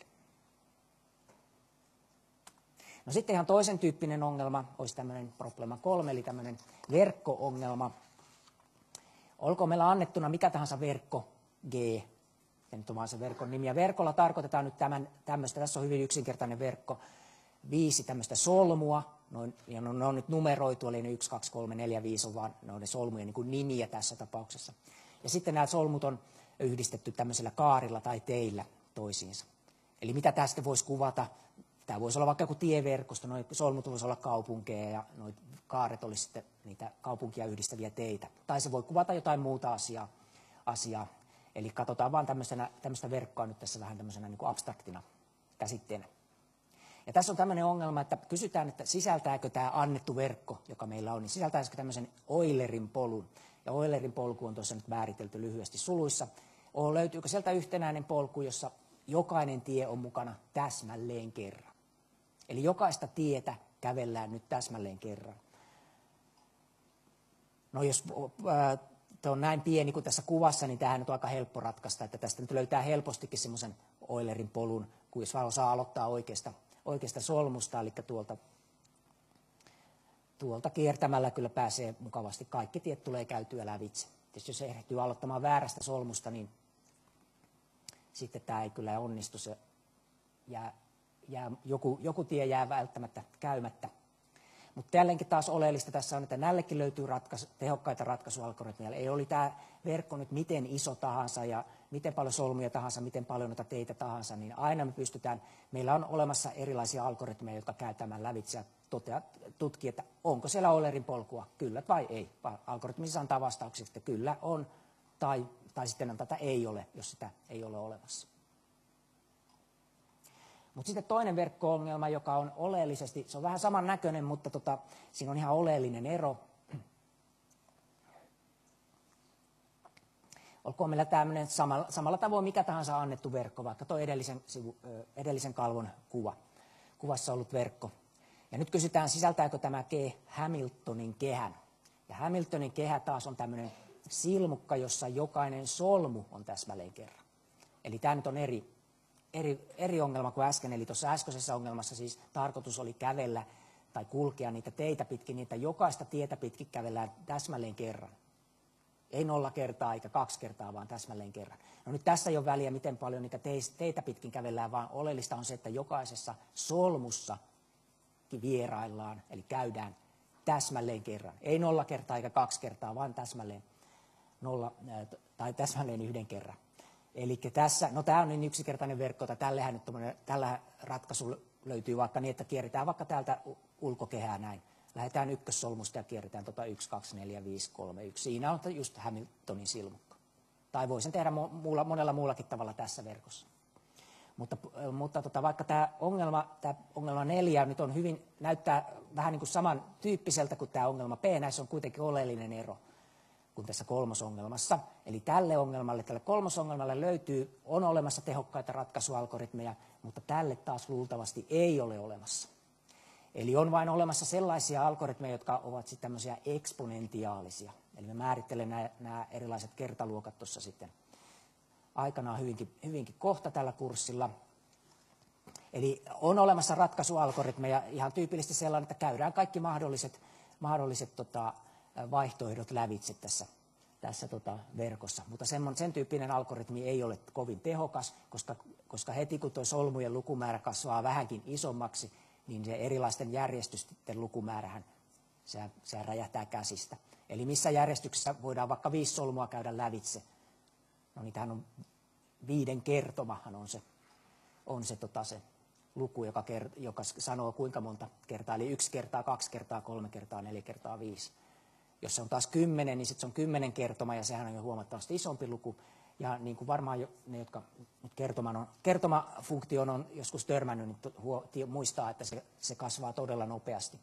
A: No sitten ihan toisen tyyppinen ongelma olisi tämmöinen problema kolme, eli tämmöinen verkko-ongelma. Olkoon meillä annettuna mikä tahansa verkko G, ja nyt on vaan se verkon nimi. Ja verkolla tarkoitetaan nyt tämän, tämmöistä, tässä on hyvin yksinkertainen verkko, viisi tämmöistä solmua, noin, ja ne on, ne on nyt numeroitu, eli ne yksi, kaksi, kolme, neljä, viisi on vaan ne on ne solmujen niin kuin nimiä tässä tapauksessa. Ja sitten nämä solmut on yhdistetty tämmöisellä kaarilla tai teillä toisiinsa. Eli mitä tästä voisi kuvata? Tämä voisi olla vaikka joku tieverkosto, nuo solmut voisi olla kaupunkeja ja nuo kaaret olisi sitten niitä kaupunkia yhdistäviä teitä. Tai se voi kuvata jotain muuta asiaa. asiaa. Eli katsotaan vaan tämmöistä verkkoa nyt tässä vähän tämmöisenä niin kuin abstraktina käsitteenä. Ja tässä on tämmöinen ongelma, että kysytään, että sisältääkö tämä annettu verkko, joka meillä on, niin sisältääkö tämmöisen Eulerin polun. Ja Eulerin polku on tuossa nyt määritelty lyhyesti suluissa. O, löytyykö sieltä yhtenäinen polku, jossa jokainen tie on mukana täsmälleen kerran. Eli jokaista tietä kävellään nyt täsmälleen kerran. No jos äh, tuo on näin pieni kuin tässä kuvassa, niin tämähän on aika helppo ratkaista, että tästä nyt löytää helpostikin semmoisen Eulerin polun, kun jos vaan osaa aloittaa oikeasta, oikeasta solmusta, eli tuolta, tuolta kiertämällä kyllä pääsee mukavasti. Kaikki tiet tulee käytyä lävitse. Tietysti jos ehtyy aloittamaan väärästä solmusta, niin sitten tämä ei kyllä onnistu, se jää, jää, joku, joku tie jää välttämättä käymättä. Mutta jälleenkin taas oleellista tässä on, että nällekin löytyy ratkaisu, tehokkaita ratkaisualgoritmeja. Ei oli tämä verkko nyt miten iso tahansa ja miten paljon solmuja tahansa, miten paljon noita teitä tahansa, niin aina me pystytään, meillä on olemassa erilaisia algoritmeja, jotka käy tämän lävitse ja toteaa, tutkii, että onko siellä Eulerin polkua, kyllä vai ei. Algoritmissa antaa vastauksia, että kyllä on tai Tai sitten on tätä ei ole, jos sitä ei ole olemassa. Mutta sitten toinen verkko-ongelma, joka on oleellisesti, se on vähän samannäköinen, mutta tota, siinä on ihan oleellinen ero. Olkoon meillä tämmöinen samalla, samalla tavoin mikä tahansa annettu verkko, vaikka tuo edellisen, sivu, edellisen kalvon kuva, kuvassa ollut verkko. Ja nyt kysytään, sisältääkö tämä G Hamiltonin kehän. Ja Hamiltonin kehä taas on tämmöinen silmukka, jossa jokainen solmu on täsmälleen kerran. Eli tämä nyt on eri, eri, eri ongelma kuin äsken. Eli tuossa äskeisessä ongelmassa siis tarkoitus oli kävellä tai kulkea niitä teitä pitkin, niitä jokaista tietä pitkin kävellään täsmälleen kerran. Ei nolla kertaa eikä kaksi kertaa, vaan täsmälleen kerran. No nyt tässä ei ole väliä, miten paljon niitä teitä pitkin kävellään, vaan oleellista on se, että jokaisessa solmussa vieraillaan, eli käydään täsmälleen kerran. Ei nolla kertaa eikä kaksi kertaa, vaan täsmälleen nolla tai täsmälleen yhden kerran. Eli tässä, no tämä on niin yksinkertainen verkko, että tällähän nyt tällä ratkaisulla löytyy vaikka niin, että kierretään vaikka täältä ulkokehää näin. Lähdetään ykkössolmusta ja kierretään tota yksi, kaksi, neljä, viisi, kolme, yksi. Siinä on just Hamiltonin silmukka. Tai voisin tehdä muulla, monella muullakin tavalla tässä verkossa. Mutta, mutta tota, vaikka tämä ongelma, tämä ongelma neljä nyt on hyvin, näyttää vähän niin kuin samantyyppiseltä kuin tämä ongelma P, näissä on kuitenkin oleellinen ero kuin tässä kolmosongelmassa. Eli tälle ongelmalle, tälle kolmosongelmalle löytyy, on olemassa tehokkaita ratkaisualgoritmeja, mutta tälle taas luultavasti ei ole olemassa. Eli on vain olemassa sellaisia algoritmeja, jotka ovat sitten tämmöisiä eksponentiaalisia. Eli me määrittelen nämä, nämä erilaiset kertaluokat tuossa sitten aikanaan hyvinkin, hyvinkin kohta tällä kurssilla. Eli on olemassa ratkaisualgoritmeja, ihan tyypillisesti sellainen, että käydään kaikki mahdolliset, mahdolliset tota, vaihtoehdot lävitse tässä, tässä tota verkossa. Mutta sen, sen tyyppinen algoritmi ei ole kovin tehokas, koska, koska heti kun tuo solmujen lukumäärä kasvaa vähänkin isommaksi, niin se erilaisten järjestysten lukumäärähän se, se räjähtää käsistä. Eli missä järjestyksessä voidaan vaikka viisi solmua käydä lävitse. No niitähän on viiden kertomahan on se, on se, tota, se luku, joka, kert, joka sanoo kuinka monta kertaa. Eli yksi kertaa, kaksi kertaa, kolme kertaa, neljä kertaa, viisi. Jos se on taas kymmenen, niin sitten se on kymmenen kertoma ja sehän on jo huomattavasti isompi luku. Ja niin kuin varmaan jo, ne, jotka nyt kertoman on, kertomafunktion on joskus törmännyt, niin huo, muistaa, että se, se kasvaa todella nopeasti.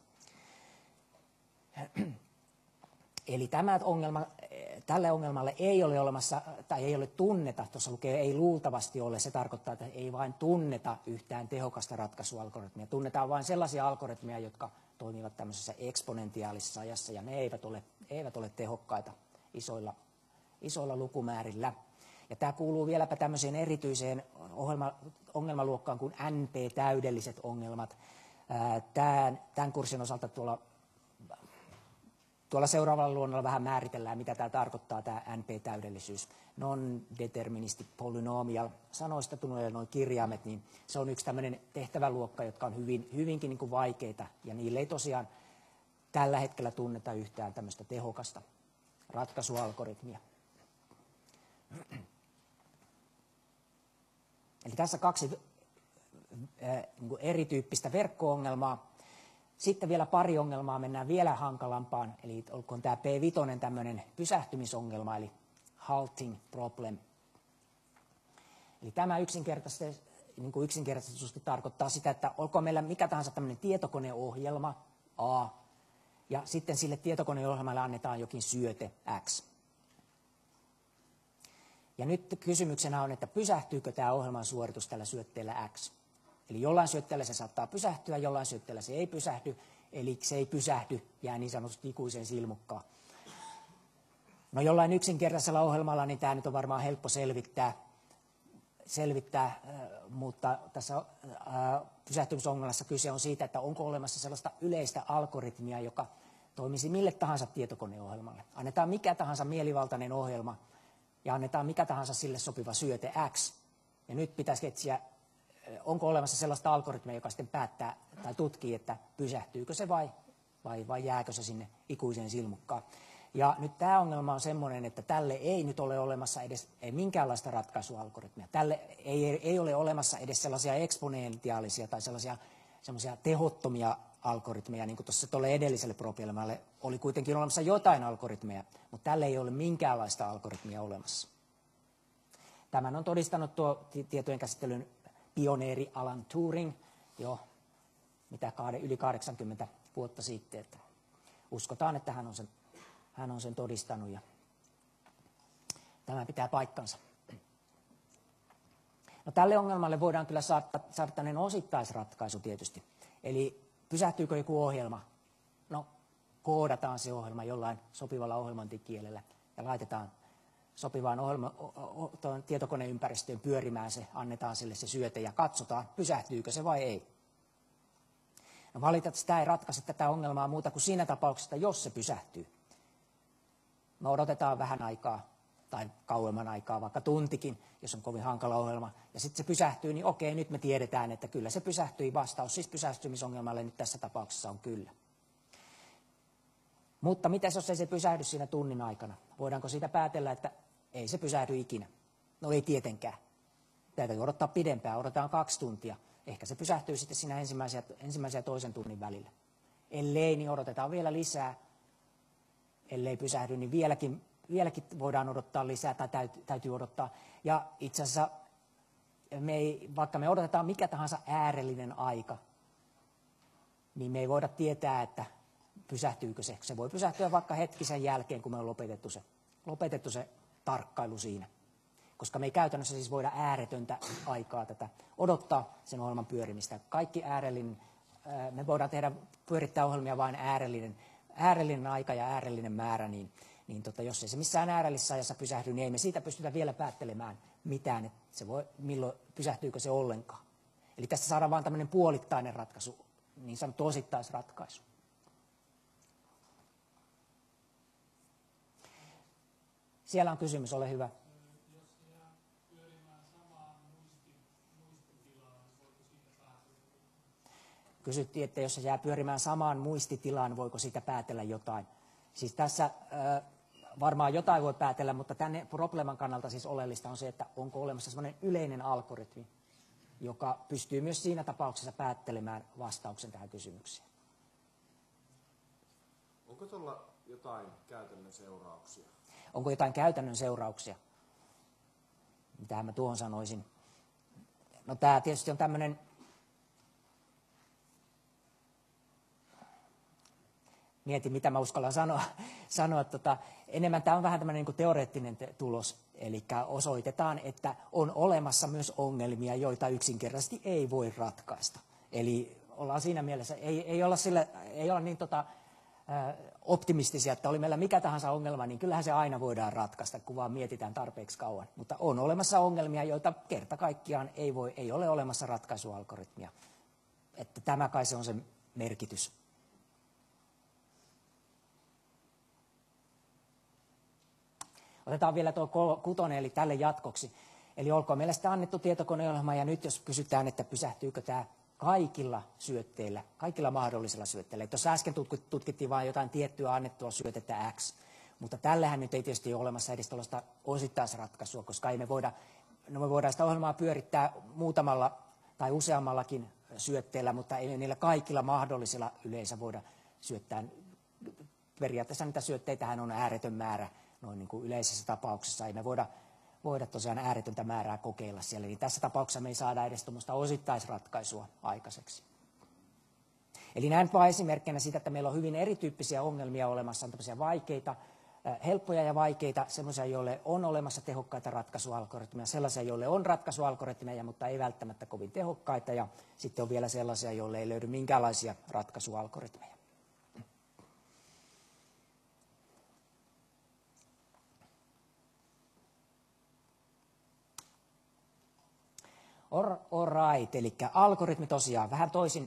A: Eli tämä ongelma, tälle ongelmalle ei ole olemassa, tai ei ole tunneta, tuossa lukee ei luultavasti ole, se tarkoittaa, että ei vain tunneta yhtään tehokasta ratkaisualgoritmia. Tunnetaan vain sellaisia algoritmeja, jotka toimivat tämmöisessä eksponentiaalisessa ajassa, ja ne eivät ole, eivät ole tehokkaita isoilla, isoilla lukumäärillä. Ja tämä kuuluu vieläpä tämmöiseen erityiseen ohjelma, ongelmaluokkaan kuin N P-täydelliset ongelmat. Tämän, tämän kurssin osalta tuolla, tuolla seuraavalla luonnolla vähän määritellään, mitä tämä tarkoittaa, tämä N P-täydellisyys. Non-deterministic polynomial, sanoista tulee noin kirjaimet, niin se on yksi tämmöinen tehtäväluokka, jotka on hyvin, hyvinkin niin kuin vaikeita, ja niille ei tosiaan tällä hetkellä tunneta yhtään tämmöistä tehokasta ratkaisualgoritmia. Eli tässä kaksi äh, niin erityyppistä verkko-ongelmaa. Sitten vielä pari ongelmaa, mennään vielä hankalampaan, eli olkoon tämä P viisi tämmöinen pysähtymisongelma, eli halting problem. Eli tämä yksinkertaisesti, niin kuin yksinkertaisesti tarkoittaa sitä, että olkoon meillä mikä tahansa tämmöinen tietokoneohjelma A, ja sitten sille tietokoneohjelmalle annetaan jokin syöte X. Ja nyt kysymyksenä on, että pysähtyykö tämä ohjelman suoritus tällä syötteellä X. Eli jollain syötteellä se saattaa pysähtyä, jollain syötteellä se ei pysähdy, eli se ei pysähdy, jää niin sanotusti ikuiseen silmukkaan. No jollain yksinkertaisella ohjelmalla, niin tämä nyt on varmaan helppo selvittää, selvittää mutta tässä pysähtymisongelmassa kyse on siitä, että onko olemassa sellaista yleistä algoritmia, joka toimisi mille tahansa tietokoneohjelmalle. Annetaan mikä tahansa mielivaltainen ohjelma, ja annetaan mikä tahansa sille sopiva syöte X. Ja nyt pitäisi etsiä, onko olemassa sellaista algoritmia, joka sitten päättää tai tutkii, että pysähtyykö se vai, vai, vai jääkö se sinne ikuiseen silmukkaan. Ja nyt tämä ongelma on semmoinen, että tälle ei nyt ole olemassa edes ei minkäänlaista ratkaisualgoritmia. Tälle ei, ei ole olemassa edes sellaisia eksponentiaalisia tai sellaisia semmoisia tehottomia algoritmeja, niin kuin tuossa tuolle edelliselle probleemalle oli kuitenkin olemassa jotain algoritmeja, mutta tälle ei ole minkäänlaista algoritmia olemassa. Tämän on todistanut tuo tietojen käsittelyn pioneeri Alan Turing jo mitä yli kahdeksankymmentä vuotta sitten. Että uskotaan, että hän on sen, hän on sen todistanut ja tämä pitää paikkansa. No, tälle ongelmalle voidaan kyllä saada, saada tämmöinen osittaisratkaisu tietysti. Eli pysähtyykö joku ohjelma? No, koodataan se ohjelma jollain sopivalla ohjelmointikielellä ja laitetaan sopivaan ohjelma, o, o, tietokoneympäristöön pyörimään se, annetaan sille se syöte ja katsotaan, pysähtyykö se vai ei. No, valitettavasti sitä ei ratkaise tätä ongelmaa muuta kuin siinä tapauksessa, jos se pysähtyy. Me odotetaan vähän aikaa tai kauemman aikaa, vaikka tuntikin, jos on kovin hankala ohjelma, ja sitten se pysähtyy, niin okei, nyt me tiedetään, että kyllä se pysähtyi. Vastaus siis pysähtymisongelmalle nyt tässä tapauksessa on kyllä. Mutta mitä jos ei se pysähdy siinä tunnin aikana? Voidaanko siitä päätellä, että ei se pysähdy ikinä? No ei tietenkään. Täytyy odottaa pidempään, odotetaan kaksi tuntia. ehkä se pysähtyy sitten siinä ensimmäisen, ensimmäisen ja toisen tunnin välillä. Ellei, niin odotetaan vielä lisää. Ellei pysähdy, niin vieläkin, vieläkin voidaan odottaa lisää tai täytyy, täytyy odottaa. Ja itse asiassa me ei, vaikka me odotetaan mikä tahansa äärellinen aika, niin me ei voida tietää, että pysähtyykö se. Se voi pysähtyä vaikka hetki sen jälkeen, kun me on lopetettu se, lopetettu se tarkkailu siinä. Koska me ei käytännössä siis voida ääretöntä aikaa tätä odottaa sen ohjelman pyörimistä. Kaikki äärellinen, me voidaan tehdä, pyörittää ohjelmia vain äärellinen, äärellinen aika ja äärellinen määrä, niin, niin tota, jos ei se missään äärellisessä ajassa pysähdy, niin ei me siitä pystytä vielä päättelemään mitään, että se voi, milloin pysähtyykö se ollenkaan. Eli tästä saadaan vain tämmöinen puolittainen ratkaisu, niin sanottu osittaisratkaisu. Siellä on kysymys, ole hyvä. Kysyttiin, että jos se jää pyörimään samaan muistitilaan, voiko siitä päätellä jotain. Siis tässä äh, varmaan jotain voi päätellä, mutta tänne probleeman kannalta siis oleellista on se, että onko olemassa sellainen yleinen algoritmi, joka pystyy myös siinä tapauksessa päättelemään vastauksen tähän kysymykseen.
C: Onko tuolla jotain käytännön seurauksia?
A: Onko jotain käytännön seurauksia? Mitähän mä tuohon sanoisin? No tämä tietysti on tämmöinen mietin, mitä mä uskallan sanoa. sanoa tota, enemmän tämä on vähän tämmöinen niin kuin teoreettinen te- tulos. Eli osoitetaan, että on olemassa myös ongelmia, joita yksinkertaisesti ei voi ratkaista. Eli ollaan siinä mielessä, ei, ei olla, sille, ei olla niin tota, ä, optimistisia, että oli meillä mikä tahansa ongelma, niin kyllähän se aina voidaan ratkaista, kun vaan mietitään tarpeeksi kauan. Mutta on olemassa ongelmia, joita kerta kaikkiaan ei, voi, ei ole olemassa ratkaisualgoritmia. Että tämä kai se on se merkitys. Otetaan vielä tuo kutonen, eli tälle jatkoksi. Eli olkoon meillä sitten annettu tietokoneohjelma, ja nyt jos kysytään, että pysähtyykö tämä kaikilla syötteillä, kaikilla mahdollisilla syötteillä. Tuossa äsken tutkittiin vain jotain tiettyä annettua syötettä X, mutta tällähän nyt ei tietysti ole olemassa edes tuollaista osittaisratkaisua, koska ei me voida, no me voidaan sitä ohjelmaa pyörittää muutamalla tai useammallakin syötteellä, mutta ei niillä kaikilla mahdollisilla yleensä voida syöttää. Periaatteessa niitä syötteitähän on ääretön määrä. Noin niin kuin yleisessä tapauksessa ei me voida, voida tosiaan ääretöntä määrää kokeilla siellä. Niin tässä tapauksessa me ei saada edes tuommoista osittaisratkaisua aikaiseksi. Eli näen vain esimerkkinä siitä, että meillä on hyvin erityyppisiä ongelmia olemassa. On tämmöisiä vaikeita, helppoja ja vaikeita, semmoisia, joille on olemassa tehokkaita ratkaisualgoritmeja, sellaisia, joille on ratkaisualgoritmeja, mutta ei välttämättä kovin tehokkaita. Ja sitten on vielä sellaisia, joille ei löydy minkäänlaisia ratkaisualgoritmeja. All right, eli algoritmi tosiaan, vähän toisin,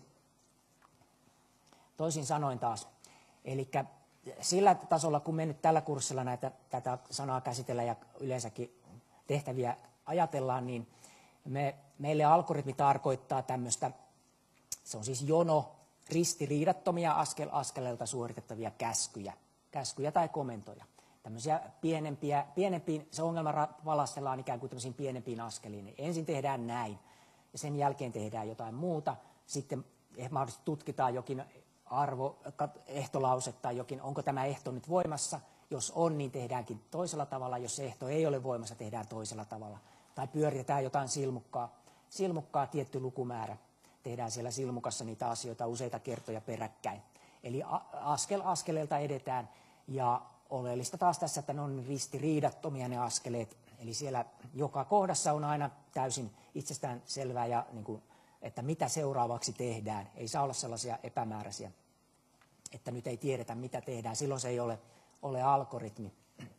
A: toisin sanoin taas. Eli sillä tasolla, kun me nyt tällä kurssilla näitä, tätä sanaa käsitellään ja yleensäkin tehtäviä ajatellaan, niin me, meille algoritmi tarkoittaa tämmöistä, se on siis jono ristiriidattomia askel askeleelta suoritettavia käskyjä, käskyjä tai komentoja. Tämmöisiä pienempiä, pienempiin, se ongelma valastellaan ikään kuin tämmöisiin pienempiin askeliin. Ensin tehdään näin, ja sen jälkeen tehdään jotain muuta. Sitten mahdollisesti tutkitaan jokin arvo, ehtolause tai jokin, onko tämä ehto nyt voimassa. Jos on, niin tehdäänkin toisella tavalla. Jos se ehto ei ole voimassa, tehdään toisella tavalla. Tai pyöritetään jotain silmukkaa, silmukkaa tietty lukumäärä. Tehdään siellä silmukassa niitä asioita useita kertoja peräkkäin. Eli askel askeleelta edetään, ja oleellista taas tässä, että ne on ristiriidattomia ne askeleet. Eli siellä joka kohdassa on aina täysin itsestään selvää, ja, niin kuin, että mitä seuraavaksi tehdään. Ei saa olla sellaisia epämääräisiä, että nyt ei tiedetä mitä tehdään. Silloin se ei ole, ole algoritmi.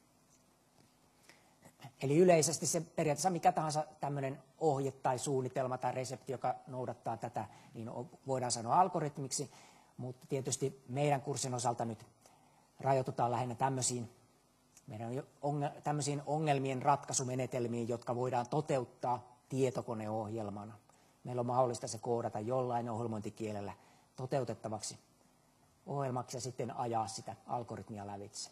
A: Eli yleisesti se periaatteessa mikä tahansa tämmöinen ohje tai suunnitelma tai resepti, joka noudattaa tätä, niin voidaan sanoa algoritmiksi. Mutta tietysti meidän kurssin osalta nyt rajoitutaan lähinnä tämmöisiin, meidän ongel, tämmöisiin ongelmien ratkaisumenetelmiin, jotka voidaan toteuttaa tietokoneohjelmana. Meillä on mahdollista se koodata jollain ohjelmointikielellä toteutettavaksi ohjelmaksi ja sitten ajaa sitä algoritmia lävitse.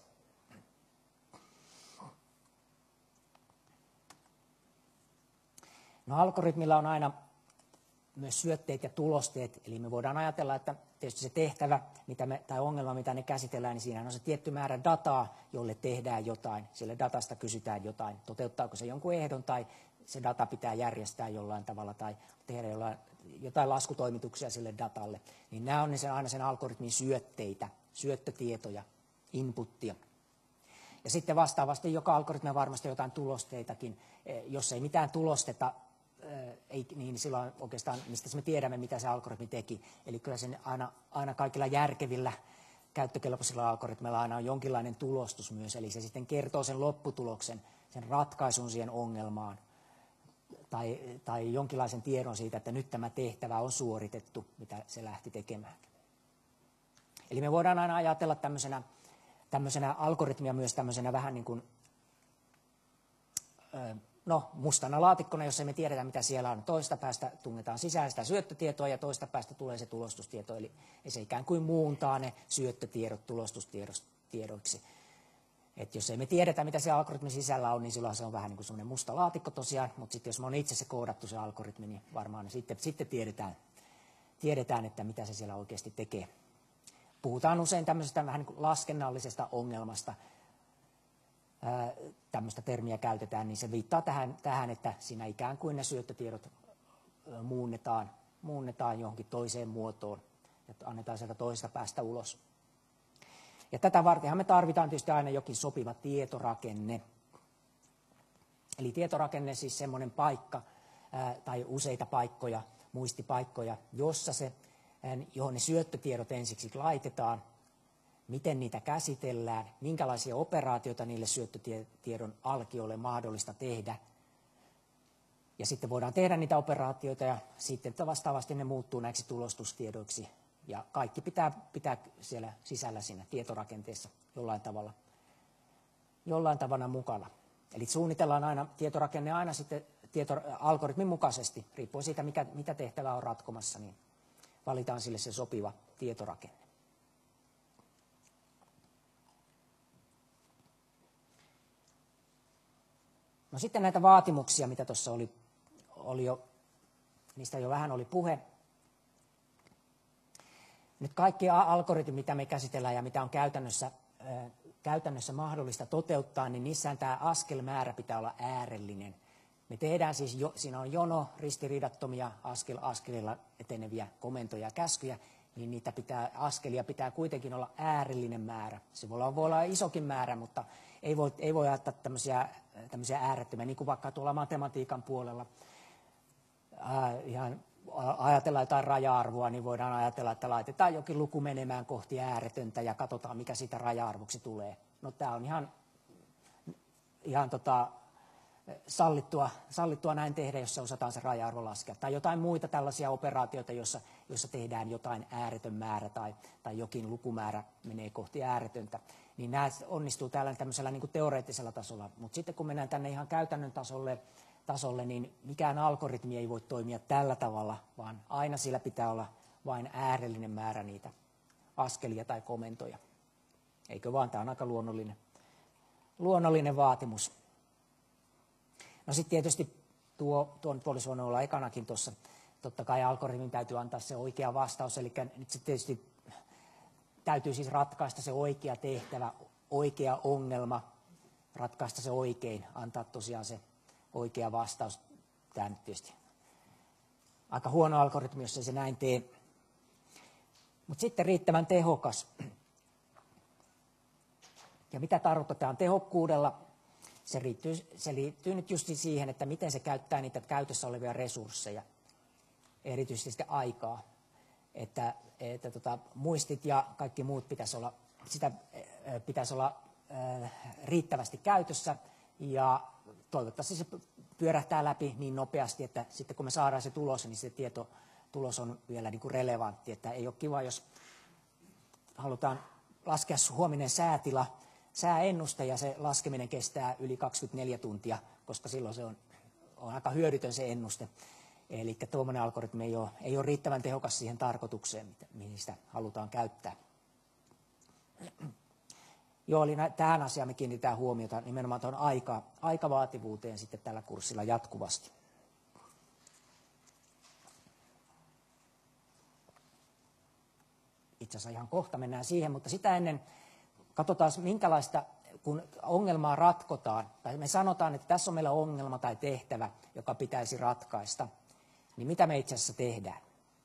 A: No algoritmilla on aina myös syötteet ja tulosteet. Eli me voidaan ajatella, että tietysti se tehtävä mitä me, tai ongelma, mitä ne käsitellään, niin siinä on se tietty määrä dataa, jolle tehdään jotain. Sille datasta kysytään jotain. Toteuttaako se jonkun ehdon tai se data pitää järjestää jollain tavalla tai tehdä jollain, jotain laskutoimituksia sille datalle. Niin nämä on ne sen, aina sen algoritmin syötteitä, syöttötietoja, inputtia. Ja sitten vastaavasti joka algoritmi on varmasti jotain tulosteitakin. Jos ei mitään tulosteta, ei, niin silloin oikeastaan, mistä me tiedämme, mitä se algoritmi teki. Eli kyllä sen aina, aina kaikilla järkevillä käyttökelpoisilla algoritmeilla aina on jonkinlainen tulostus myös. Eli se sitten kertoo sen lopputuloksen, sen ratkaisun siihen ongelmaan. Tai, tai jonkinlaisen tiedon siitä, että nyt tämä tehtävä on suoritettu, mitä se lähti tekemään. Eli me voidaan aina ajatella tämmöisenä, tämmöisenä algoritmia myös tämmöisenä vähän niin kuin no, mustana laatikkona, jossa me tiedetä, mitä siellä on. Toista päästä tunnetaan sisään sitä syöttötietoa ja toista päästä tulee se tulostustieto. Eli se ikään kuin muuntaa ne syöttötiedot tulostustiedoiksi. Et jos ei me tiedetä, mitä se algoritmi sisällä on, niin silloin se on vähän niin kuin semmoinen musta laatikko tosiaan. Mutta sitten jos me on itse se koodattu se algoritmi, niin varmaan sitten, sitten tiedetään, tiedetään, että mitä se siellä oikeasti tekee. Puhutaan usein tämmöisestä vähän niin kuin laskennallisesta ongelmasta. Tämmöistä termiä käytetään, niin se viittaa tähän, tähän, että siinä ikään kuin ne syöttötiedot muunnetaan, muunnetaan johonkin toiseen muotoon ja annetaan sieltä toisesta päästä ulos. Ja tätä vartenhan me tarvitaan tietysti aina jokin sopiva tietorakenne. Eli tietorakenne siis semmoinen paikka ää, tai useita paikkoja, muistipaikkoja, jossa se, ää, johon ne syöttötiedot ensiksi laitetaan, miten niitä käsitellään, minkälaisia operaatioita niille syöttötiedon alkioille mahdollista tehdä. Ja sitten voidaan tehdä niitä operaatioita ja sitten vastaavasti ne muuttuu näiksi tulostustiedoiksi. Ja kaikki pitää pitää siellä sisällä siinä tietorakenteessa jollain tavalla, jollain tavalla mukana. Eli suunnitellaan aina tietorakenne aina sitten tieto, algoritmin mukaisesti, riippuen siitä mikä, mitä tehtävää on ratkomassa, niin valitaan sille se sopiva tietorakenne. No sitten näitä vaatimuksia, mitä tuossa oli, oli jo, niistä jo vähän oli puhe. Nyt kaikki algoritmit, mitä me käsitellään ja mitä on käytännössä, äh, käytännössä mahdollista toteuttaa, niin niissään tämä askelmäärä pitää olla äärellinen. Me tehdään siis, jo, siinä on jono, ristiriidattomia askel askelilla eteneviä komentoja ja käskyjä, niin niitä pitää, askelia pitää kuitenkin olla äärellinen määrä. Se voi olla, voi olla isokin määrä, mutta ei voi, ei voi ajattaa tämmöisiä, tämmöisiä äärettömiä, niin kuin vaikka tuolla matematiikan puolella. Äh, ihan ajatellaan jotain raja-arvoa, niin voidaan ajatella, että laitetaan jokin luku menemään kohti ääretöntä ja katsotaan, mikä siitä raja-arvoksi tulee. No tämä on ihan, ihan tota, sallittua, sallittua näin tehdä, jos se osataan se raja-arvo laskea. Tai jotain muita tällaisia operaatioita, joissa, joissa tehdään jotain ääretön määrä tai, tai jokin lukumäärä menee kohti ääretöntä. Niin nämä onnistuu täällä tämmöisellä niin kuin teoreettisella tasolla. Mutta sitten kun mennään tänne ihan käytännön tasolle, tasolle, niin mikään algoritmi ei voi toimia tällä tavalla, vaan aina sillä pitää olla vain äärellinen määrä niitä askelia tai komentoja. Eikö vaan? Tämä on aika luonnollinen, luonnollinen vaatimus. No sitten tietysti tuo, tuo nyt olisi voinut olla ekanakin tuossa. Totta kai algoritmin täytyy antaa se oikea vastaus, eli nyt sitten tietysti täytyy siis ratkaista se oikea tehtävä, oikea ongelma, ratkaista se oikein, antaa tosiaan se oikea vastaus. Tämä nyt tietysti aika huono algoritmi, jos ei se näin tee. Mutta sitten riittävän tehokas. Ja mitä tarkoitetaan tehokkuudella? Se liittyy, se liittyy nyt just siihen, että miten se käyttää niitä käytössä olevia resursseja, erityisesti sitten aikaa. Että, että tota, muistit ja kaikki muut pitäisi olla, sitä pitäisi olla äh, riittävästi käytössä ja toivottavasti se pyörähtää läpi niin nopeasti, että sitten kun me saadaan se tulos, niin se tietotulos on vielä niin kuin relevantti. Että ei ole kiva, jos halutaan laskea huominen säätila, sääennuste ja se laskeminen kestää yli kaksikymmentäneljä tuntia, koska silloin se on, on aika hyödytön se ennuste. Eli tuommoinen algoritmi ei ole, ei ole riittävän tehokas siihen tarkoitukseen, mihin sitä halutaan käyttää. Joo, eli tähän asiaan me kiinnitetään huomiota nimenomaan tuon aika, aikavaativuuteen sitten tällä kurssilla jatkuvasti. itse asiassa ihan kohta mennään siihen, mutta sitä ennen katsotaan minkälaista, kun ongelmaa ratkotaan, tai me sanotaan, että tässä on meillä ongelma tai tehtävä, joka pitäisi ratkaista, niin mitä me itse asiassa tehdään?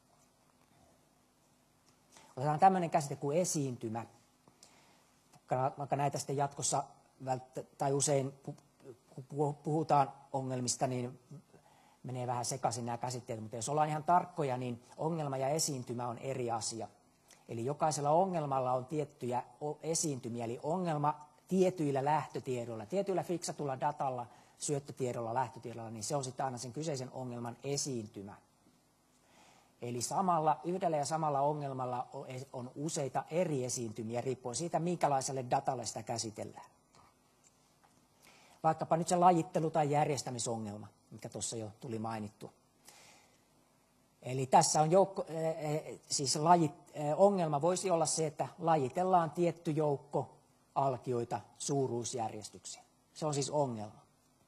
A: Otetaan tämmöinen käsite kuin esiintymä, vaikka näitä sitten jatkossa, tai usein kun puhutaan ongelmista, niin menee vähän sekaisin nämä käsitteet, mutta jos ollaan ihan tarkkoja, niin ongelma ja esiintymä on eri asia. Eli jokaisella ongelmalla on tiettyjä esiintymiä, eli ongelma tietyillä lähtötiedoilla, tietyillä fiksatulla datalla, syöttötiedolla, lähtötiedolla, niin se on sitten aina sen kyseisen ongelman esiintymä. Eli samalla, yhdellä ja samalla ongelmalla on useita eri esiintymiä, riippuen siitä, minkälaiselle datalle sitä käsitellään. Vaikkapa nyt se lajittelu- tai järjestämisongelma, mikä tuossa jo tuli mainittua. Eli tässä on joukko, siis lajit, ongelma voisi olla se, että lajitellaan tietty joukko alkioita suuruusjärjestyksiin. Se on siis ongelma.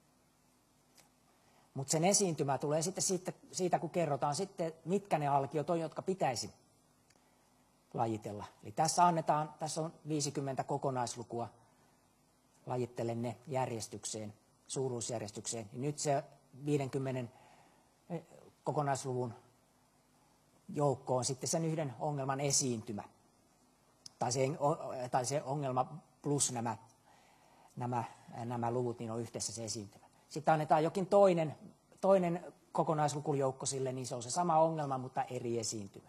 A: Mutta sen esiintymä tulee sitten siitä, siitä, kun kerrotaan sitten, mitkä ne alkiot on, jotka pitäisi lajitella. Eli tässä annetaan, tässä on viisikymmentä kokonaislukua, lajittelen ne järjestykseen, suuruusjärjestykseen. Ja nyt se viidenkymmenen kokonaisluvun joukko on sitten sen yhden ongelman esiintymä. Tai se, tai se ongelma plus nämä, nämä, nämä luvut, niin on yhteensä se esiintymä. Sitten annetaan jokin toinen, toinen kokonaislukujoukko sille, niin se on se sama ongelma, mutta eri esiintymä.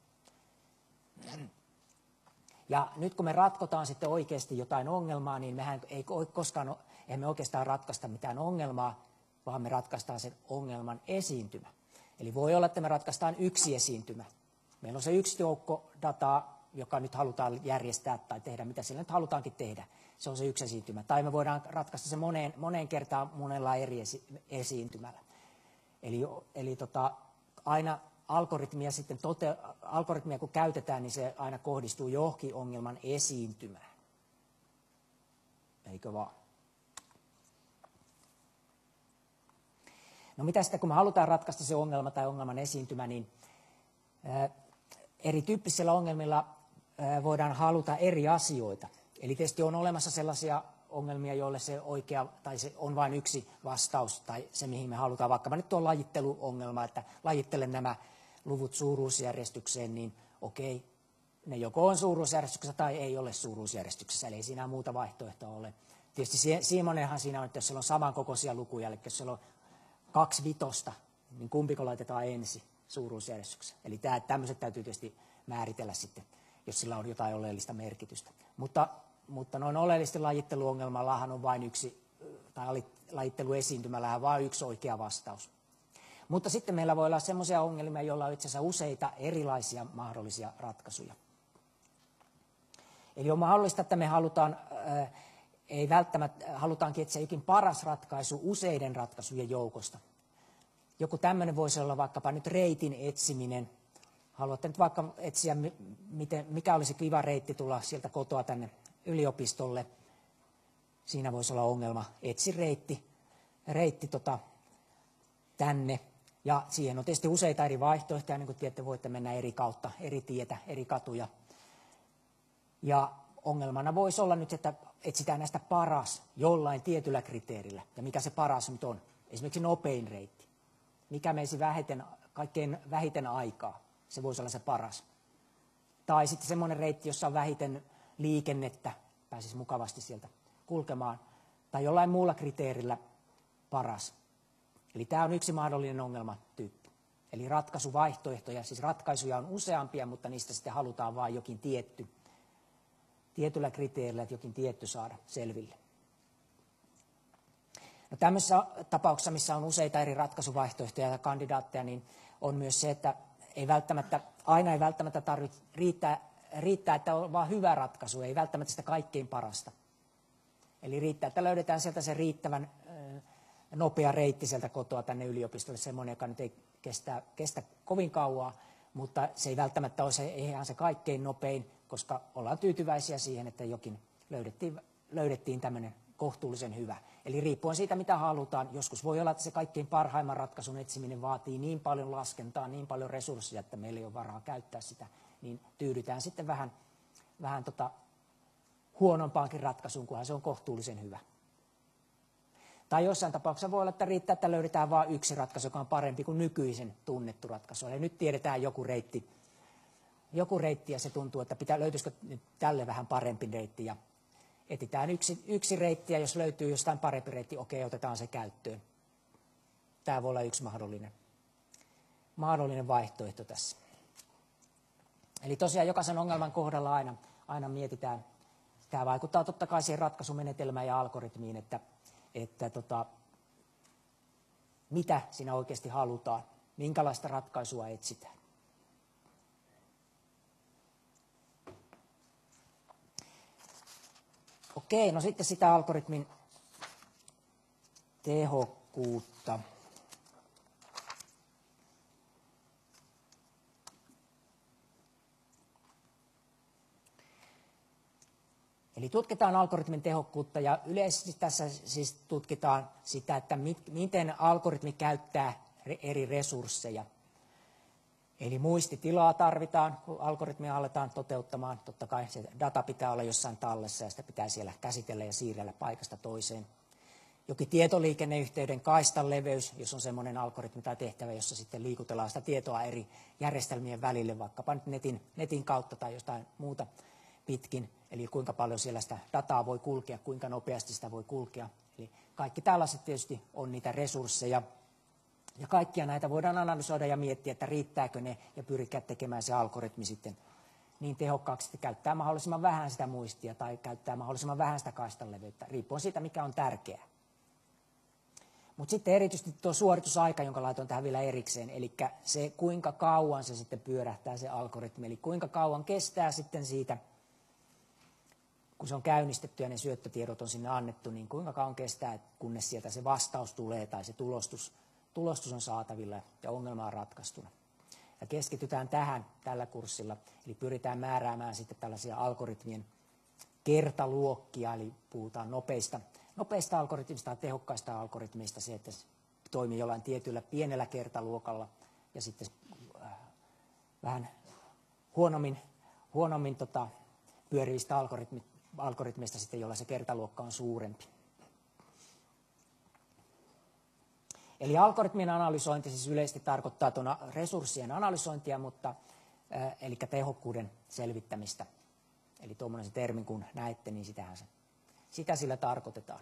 A: Ja nyt kun me ratkotaan sitten oikeasti jotain ongelmaa, niin mehän ei koskaan, emme oikeastaan ratkaista mitään ongelmaa, vaan me ratkaistaan sen ongelman esiintymä. Eli voi olla, että me ratkaistaan yksi esiintymä. Meillä on se yksi joukko dataa, joka nyt halutaan järjestää tai tehdä, mitä sillä nyt halutaankin tehdä. Se on se yksi esiintymä. Tai me voidaan ratkaista se moneen, moneen kertaan monella eri esi- esiintymällä. Eli, eli tota, aina algoritmia, sitten tote, algoritmia kun käytetään, niin se aina kohdistuu johonkin ongelman esiintymään. Eikö vaan? No mitä sitten, kun me halutaan ratkaista se ongelma tai ongelman esiintymä, niin ää, erityyppisillä ongelmilla ää, voidaan haluta eri asioita. Eli tietysti on olemassa sellaisia ongelmia, joille se oikea, tai se on vain yksi vastaus, tai se mihin me halutaan, vaikka nyt tuo lajitteluongelma, että lajittelen nämä luvut suuruusjärjestykseen, niin okei, ne joko on suuruusjärjestyksessä tai ei ole suuruusjärjestyksessä, eli ei siinä muuta vaihtoehtoa ole. Tietysti semmoinenhan siinä on, että jos siellä on samankokoisia lukuja, eli jos siellä on kaksi vitosta, niin kumpiko laitetaan ensin suuruusjärjestyksessä. Eli tämä, tämmöiset täytyy tietysti määritellä sitten, jos sillä on jotain oleellista merkitystä. Mutta, mutta noin oleellisesti lajitteluongelmallahan on vain yksi, tai lajitteluesiintymällähän vain yksi oikea vastaus. Mutta sitten meillä voi olla sellaisia ongelmia, joilla on itse asiassa useita erilaisia mahdollisia ratkaisuja. Eli on mahdollista, että me halutaan, äh, ei välttämättä, halutaankin etsiä jokin paras ratkaisu useiden ratkaisujen joukosta. Joku tämmöinen voisi olla vaikkapa nyt reitin etsiminen. Haluatte nyt vaikka etsiä, miten, mikä olisi kiva reitti tulla sieltä kotoa tänne yliopistolle. Siinä voisi olla ongelma, etsi reitti, reitti tota, tänne. Ja siihen on tietysti useita eri vaihtoehtoja, niin kuin tiedätte, voitte mennä eri kautta, eri tietä, eri katuja. Ja ongelmana voisi olla nyt, että etsitään näistä paras jollain tietyllä kriteerillä. Ja mikä se paras nyt on? Esimerkiksi nopein reitti. Mikä meisi vähiten, kaikkein vähiten aikaa? Se voisi olla se paras. Tai sitten semmoinen reitti, jossa on vähiten liikennettä, pääsisi mukavasti sieltä kulkemaan. Tai jollain muulla kriteerillä paras. Eli tämä on yksi mahdollinen ongelmatyyppi. Eli ratkaisuvaihtoehtoja, siis ratkaisuja on useampia, mutta niistä sitten halutaan vain jokin tietty, tietyllä kriteerillä, että jokin tietty saada selville. No tämmöisessä tapauksessa, missä on useita eri ratkaisuvaihtoehtoja ja kandidaatteja, niin on myös se, että ei välttämättä, aina ei välttämättä tarvitse riittää, riittää, että on vain hyvä ratkaisu, ei välttämättä sitä kaikkein parasta. Eli riittää, että löydetään sieltä se riittävän nopea reitti sieltä kotoa tänne yliopistolle, semmoinen, joka nyt ei kestä, kestä kovin kauaa, mutta se ei välttämättä ole se, ihan se kaikkein nopein, koska ollaan tyytyväisiä siihen, että jokin löydettiin, löydettiin tämmöinen kohtuullisen hyvä. Eli riippuen siitä, mitä halutaan, joskus voi olla, että se kaikkein parhaimman ratkaisun etsiminen vaatii niin paljon laskentaa, niin paljon resursseja, että meillä ei ole varaa käyttää sitä niin tyydytään sitten vähän, vähän tota huonompaankin ratkaisuun, kunhan se on kohtuullisen hyvä. Tai jossain tapauksessa voi olla, että riittää, että löydetään vain yksi ratkaisu, joka on parempi kuin nykyisen tunnettu ratkaisu. Eli nyt tiedetään joku reitti, joku reitti ja se tuntuu, että pitää, löytyisikö nyt tälle vähän parempi reitti. Ja etsitään yksi, yksi reitti ja jos löytyy jostain parempi reitti, okei, otetaan se käyttöön. Tämä voi olla yksi mahdollinen, mahdollinen vaihtoehto tässä. Eli tosiaan jokaisen ongelman kohdalla aina, aina mietitään, tämä vaikuttaa totta kai siihen ratkaisumenetelmään ja algoritmiin, että, että tota, mitä siinä oikeasti halutaan, minkälaista ratkaisua etsitään. Okei, no sitten sitä algoritmin tehokkuutta. Eli tutkitaan algoritmin tehokkuutta ja yleisesti tässä siis tutkitaan sitä, että miten algoritmi käyttää eri resursseja. Eli muistitilaa tarvitaan, kun algoritmia aletaan toteuttamaan. Totta kai se data pitää olla jossain tallessa ja sitä pitää siellä käsitellä ja siirrellä paikasta toiseen. Jokin tietoliikenneyhteyden kaistan leveys, jos on semmoinen algoritmi tai tehtävä, jossa sitten liikutellaan sitä tietoa eri järjestelmien välille, vaikkapa nyt netin, netin kautta tai jostain muuta pitkin. Eli kuinka paljon siellä sitä dataa voi kulkea, kuinka nopeasti sitä voi kulkea. Eli kaikki tällaiset tietysti on niitä resursseja. Ja kaikkia näitä voidaan analysoida ja miettiä, että riittääkö ne ja pyrkiä tekemään se algoritmi sitten niin tehokkaaksi, että käyttää mahdollisimman vähän sitä muistia tai käyttää mahdollisimman vähän sitä kaistanleveyttä, riippuen siitä, mikä on tärkeää. Mutta sitten erityisesti tuo suoritusaika, jonka laitoin tähän vielä erikseen, eli se kuinka kauan se sitten pyörähtää se algoritmi, eli kuinka kauan kestää sitten siitä, kun se on käynnistetty ja ne syöttötiedot on sinne annettu, niin kuinka kauan kestää, kunnes sieltä se vastaus tulee tai se tulostus, tulostus on saatavilla ja ongelma on ratkaistuna. Ja keskitytään tähän tällä kurssilla, eli pyritään määräämään sitten tällaisia algoritmien kertaluokkia, eli puhutaan nopeista, nopeista algoritmista tai tehokkaista algoritmista, se, että se toimii jollain tietyllä pienellä kertaluokalla ja sitten äh, vähän huonommin, huonommin tota, pyörivistä algoritmi, algoritmeista sitten, jolla se kertaluokka on suurempi. Eli algoritmin analysointi siis yleisesti tarkoittaa tuon resurssien analysointia, mutta, äh, eli tehokkuuden selvittämistä. Eli tuommoinen se termi, kun näette, niin sitähän se, sitä sillä tarkoitetaan.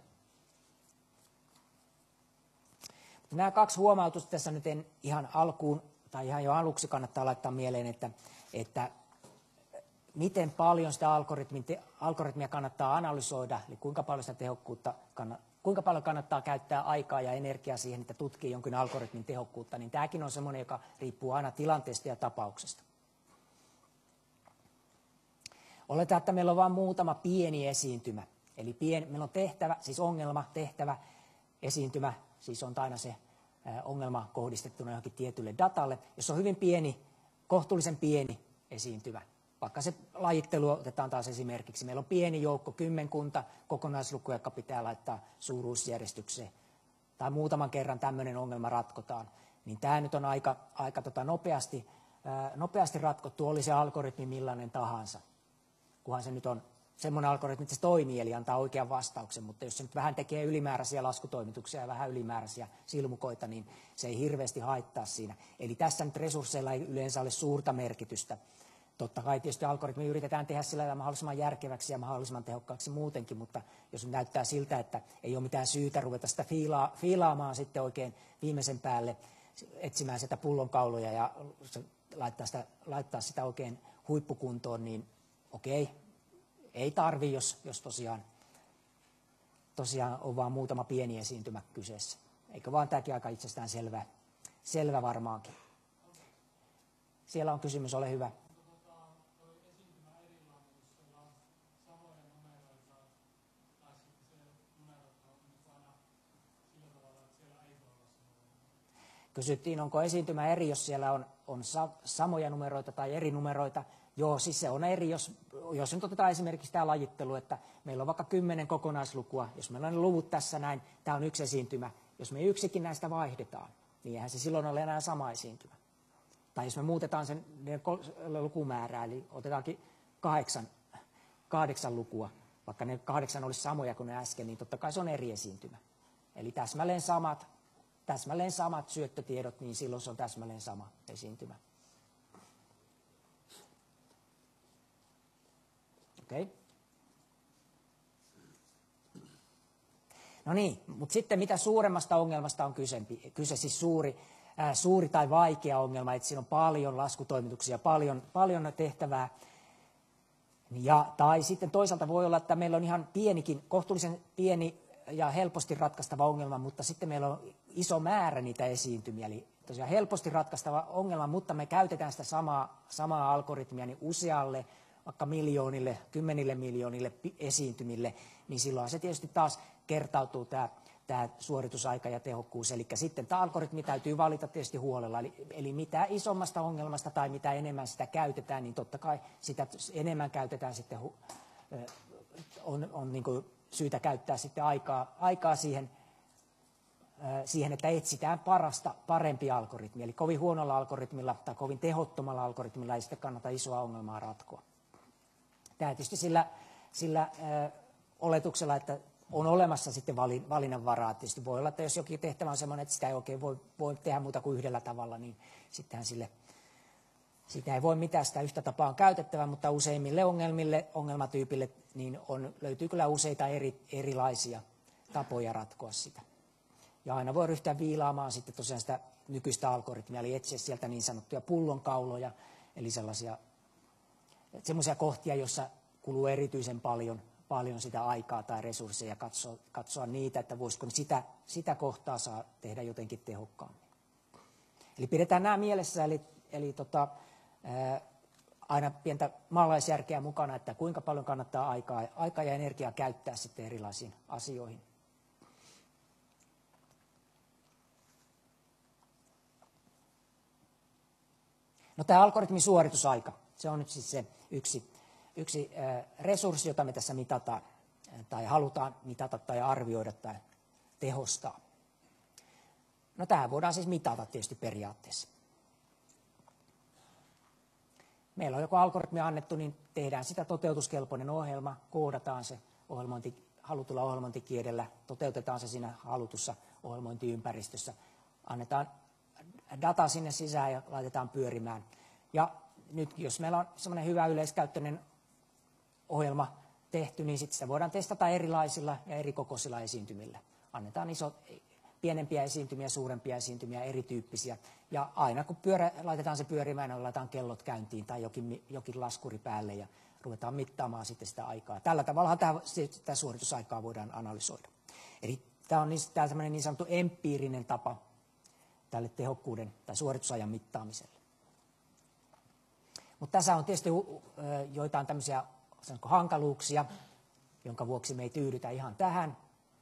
A: Mutta nämä kaksi huomautusta tässä nyt en ihan alkuun, tai ihan jo aluksi kannattaa laittaa mieleen, että, että miten paljon sitä algoritmia kannattaa analysoida, eli kuinka paljon sitä tehokkuutta kannattaa, kuinka paljon kannattaa käyttää aikaa ja energiaa siihen, että tutkii jonkin algoritmin tehokkuutta, niin tämäkin on semmoinen, joka riippuu aina tilanteesta ja tapauksesta. Oletaan, että meillä on vain muutama pieni esiintymä. Eli pieni, meillä on tehtävä, siis ongelma, tehtävä, esiintymä, siis on aina se ongelma kohdistettuna johonkin tietylle datalle. Jos on hyvin pieni, kohtuullisen pieni esiintymä, vaikka se lajittelu otetaan taas esimerkiksi. Meillä on pieni joukko, kymmenkunta kokonaislukuja, jotka pitää laittaa suuruusjärjestykseen. Tai muutaman kerran tämmöinen ongelma ratkotaan. Niin tämä nyt on aika, aika tota nopeasti, ää, nopeasti ratkottu, oli se algoritmi millainen tahansa. Kunhan se nyt on semmoinen algoritmi, että se toimii, eli antaa oikean vastauksen. Mutta jos se nyt vähän tekee ylimääräisiä laskutoimituksia ja vähän ylimääräisiä silmukoita, niin se ei hirveästi haittaa siinä. Eli tässä nyt resursseilla ei yleensä ole suurta merkitystä. Totta kai tietysti algoritmi yritetään tehdä sillä mahdollisimman järkeväksi ja mahdollisimman tehokkaaksi muutenkin, mutta jos näyttää siltä, että ei ole mitään syytä ruveta sitä fiilaa, fiilaamaan sitten oikein viimeisen päälle, etsimään sitä pullonkauloja ja laittaa sitä, laittaa sitä oikein huippukuntoon, niin okei, ei tarvi, jos, jos tosiaan, tosiaan on vaan muutama pieni esiintymä kyseessä. Eikö vaan tämäkin aika itsestään selvä, selvä varmaankin. Siellä on kysymys, ole hyvä. Kysyttiin, onko esiintymä eri, jos siellä on, on sa, samoja numeroita tai eri numeroita. Joo, siis se on eri, jos, jos nyt otetaan esimerkiksi tämä lajittelu, että meillä on vaikka kymmenen kokonaislukua. Jos meillä on ne luvut tässä näin, tämä on yksi esiintymä. Jos me yksikin näistä vaihdetaan, niin eihän se silloin ole enää sama esiintymä. tai jos me muutetaan sen lukumäärää, eli otetaankin kahdeksan, kahdeksan lukua, vaikka ne kahdeksan olisi samoja kuin ne äsken, niin totta kai se on eri esiintymä. Eli täsmälleen samat, täsmälleen samat syöttötiedot, niin silloin se on täsmälleen sama esiintymä. Okei. Okay. No niin, mutta sitten mitä suuremmasta ongelmasta on kyse, kyse siis suuri, ää, suuri tai vaikea ongelma, että siinä on paljon laskutoimituksia, paljon, paljon tehtävää. Ja, tai sitten toisaalta voi olla, että meillä on ihan pienikin, kohtuullisen pieni ja helposti ratkaistava ongelma, mutta sitten meillä on iso määrä niitä esiintymiä. Eli tosiaan helposti ratkaistava ongelma, mutta me käytetään sitä samaa, samaa algoritmia niin usealle, vaikka miljoonille, kymmenille miljoonille esiintymille, niin silloin se tietysti taas kertautuu tämä, tämä suoritusaika ja tehokkuus. Eli sitten tämä algoritmi täytyy valita tietysti huolella. Eli, eli mitä isommasta ongelmasta tai mitä enemmän sitä käytetään, niin totta kai sitä enemmän käytetään sitten, on, on niin kuin syytä käyttää sitten aikaa, aikaa siihen, siihen, että etsitään parasta, parempi algoritmi. Eli kovin huonolla algoritmilla tai kovin tehottomalla algoritmilla ei sitten kannata isoa ongelmaa ratkoa. Tämä tietysti sillä, sillä ö, oletuksella, että on olemassa sitten valinnanvaraa. Tietysti voi olla, että jos jokin tehtävä on sellainen, että sitä ei oikein voi, voi tehdä muuta kuin yhdellä tavalla, niin sittenhän sille, sitä ei voi mitään, sitä yhtä tapaa on käytettävä, mutta useimmille ongelmille, ongelmatyypille, niin on, löytyy kyllä useita eri, erilaisia tapoja ratkoa sitä. Ja aina voi ryhtyä viilaamaan sitten tosiaan sitä nykyistä algoritmia, eli etsiä sieltä niin sanottuja pullonkauloja, eli sellaisia semmoisia kohtia, joissa kuluu erityisen paljon, paljon sitä aikaa tai resursseja ja katsoa, katsoa niitä, että voisiko sitä, sitä kohtaa saa tehdä jotenkin tehokkaammin. Eli pidetään nämä mielessä, eli, eli tota, ää, aina pientä maalaisjärkeä mukana, että kuinka paljon kannattaa aikaa, aikaa ja energiaa käyttää sitten erilaisiin asioihin. No tämä algoritmin suoritusaika, se on nyt siis se yksi, yksi ää, resurssi, jota me tässä mitataan tai halutaan mitata tai arvioida tai tehostaa. No tähän voidaan siis mitata tietysti periaatteessa. Meillä on joku algoritmi annettu, niin tehdään sitä toteutuskelpoinen ohjelma, koodataan se ohjelmointi, halutulla ohjelmointikielellä, toteutetaan se siinä halutussa ohjelmointiympäristössä, annetaan data sinne sisään ja laitetaan pyörimään. Ja nyt jos meillä on semmoinen hyvä yleiskäyttöinen ohjelma tehty, niin sitten sitä voidaan testata erilaisilla ja eri kokoisilla esiintymillä. Annetaan iso, pienempiä esiintymiä, suurempia esiintymiä, erityyppisiä. Ja aina kun pyörä, laitetaan se pyörimään, niin laitetaan kellot käyntiin tai jokin, jokin laskuri päälle ja ruvetaan mittaamaan sitten sitä aikaa. Tällä tavalla tämä, sitä suoritusaikaa voidaan analysoida. Eli tämä on niin, tämä semmoinen niin sanottu empiirinen tapa tälle tehokkuuden tai suoritusajan mittaamiselle. Mutta tässä on tietysti joitain tämmöisiä hankaluuksia, jonka vuoksi me ei tyydytä ihan tähän.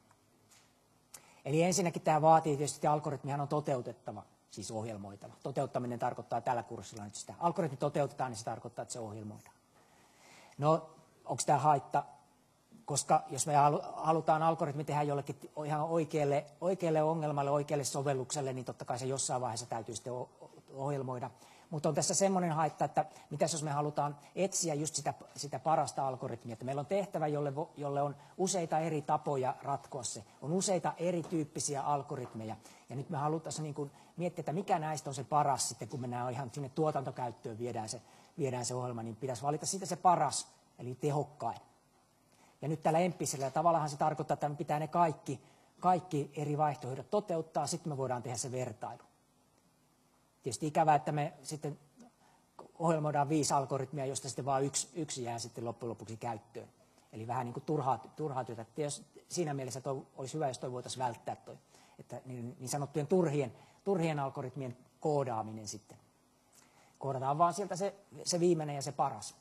A: Eli ensinnäkin tämä vaatii tietysti, että algoritmihan on toteutettava, siis ohjelmoitava. Toteuttaminen tarkoittaa tällä kurssilla nyt sitä. Algoritmi toteutetaan, niin se tarkoittaa, että se ohjelmoidaan. No, onko tämä haitta? Koska jos me halutaan algoritmi tehdä jollekin ihan oikealle, oikealle ongelmalle, oikealle sovellukselle, niin totta kai se jossain vaiheessa täytyy sitten ohjelmoida. Mutta on tässä semmoinen haitta, että mitäs jos me halutaan etsiä just sitä, sitä parasta algoritmia, että meillä on tehtävä, jolle, jolle on useita eri tapoja ratkoa se, on useita erityyppisiä algoritmeja. Ja nyt me haluttaisiin niin kuin miettiä, että mikä näistä on se paras sitten, kun mennään ihan sinne tuotantokäyttöön, viedään se, viedään se ohjelma, niin pitäisi valita siitä se paras, eli tehokkain. Ja nyt tällä empiirisellä tavallahan se tarkoittaa, että me pitää ne kaikki, kaikki eri vaihtoehdot toteuttaa, sitten me voidaan tehdä se vertailu. Tietysti ikävää, että me sitten ohjelmoidaan viisi algoritmia, josta sitten vain yksi, yksi jää sitten loppujen lopuksi käyttöön. Eli vähän niin kuin turhaa, turhaa työtä. Jos, siinä mielessä toi, olisi hyvä, jos toi voitaisiin välttää toi, että niin, niin sanottujen turhien, turhien algoritmien koodaaminen sitten. Koodataan vaan sieltä se, se viimeinen ja se paras.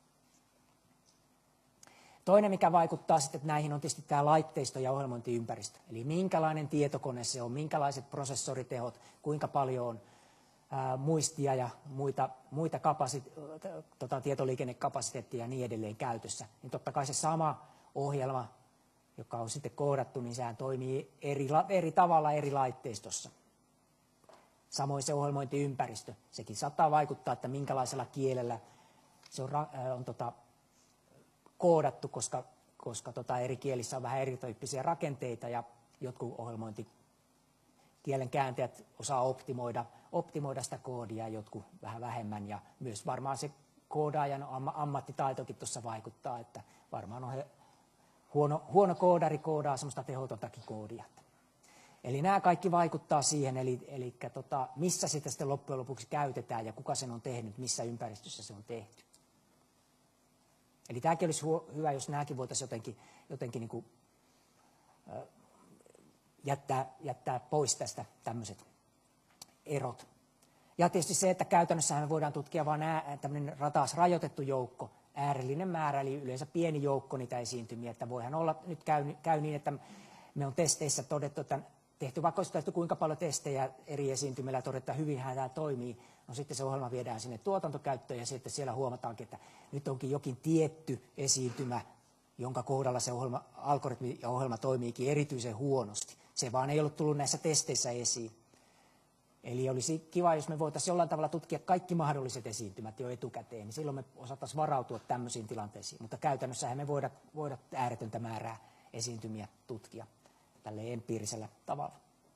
A: Toinen, mikä vaikuttaa sitten näihin, on tietysti tämä laitteisto ja ohjelmointiympäristö. Eli minkälainen tietokone se on, minkälaiset prosessoritehot, kuinka paljon on ää, muistia ja muita, muita kapasit, tota, tietoliikennekapasiteettia ja niin edelleen käytössä. Niin totta kai se sama ohjelma, joka on sitten koodattu, niin sehän toimii eri, eri tavalla eri laitteistossa. Samoin se ohjelmointiympäristö, sekin saattaa vaikuttaa, että minkälaisella kielellä se on, on tota, koodattu, koska, koska tota, eri kielissä on vähän erityyppisiä rakenteita ja jotkut ohjelmointikielen kääntäjät osaa optimoida, optimoida sitä koodia ja jotkut vähän vähemmän. Ja myös varmaan se koodaajan ammattitaitokin tuossa vaikuttaa, että varmaan on he, huono, huono koodari koodaa semmoista tehotontakin koodia. Eli nämä kaikki vaikuttaa siihen, eli, eli tota, missä sitä sitten loppujen lopuksi käytetään ja kuka sen on tehnyt, missä ympäristössä se on tehty. Eli tämäkin olisi hyvä, jos nämäkin voitaisiin jotenkin, jotenkin niin kuin, äh, jättää, jättää pois tästä tämmöiset erot. Ja tietysti se, että käytännössä me voidaan tutkia vain tämmöinen taas rajoitettu joukko, äärellinen määrä, eli yleensä pieni joukko niitä esiintymiä, että voihan olla, nyt käy, käy niin, että me on testeissä todettu, että tehty vaikka olisi tehty kuinka paljon testejä eri esiintymillä ja todettu, että hyvinhän tämä toimii, no sitten se ohjelma viedään sinne tuotantokäyttöön ja sitten siellä huomataankin, että nyt onkin jokin tietty esiintymä, jonka kohdalla se ohjelma, algoritmi ja ohjelma toimiikin erityisen huonosti. Se vaan ei ollut tullut näissä testeissä esiin. Eli olisi kiva, jos me voitaisiin jollain tavalla tutkia kaikki mahdolliset esiintymät jo etukäteen, niin silloin me osattaisiin varautua tämmöisiin tilanteisiin. Mutta käytännössähän me voida, voida ääretöntä määrää esiintymiä tutkia tälleen empiirisellä tavalla.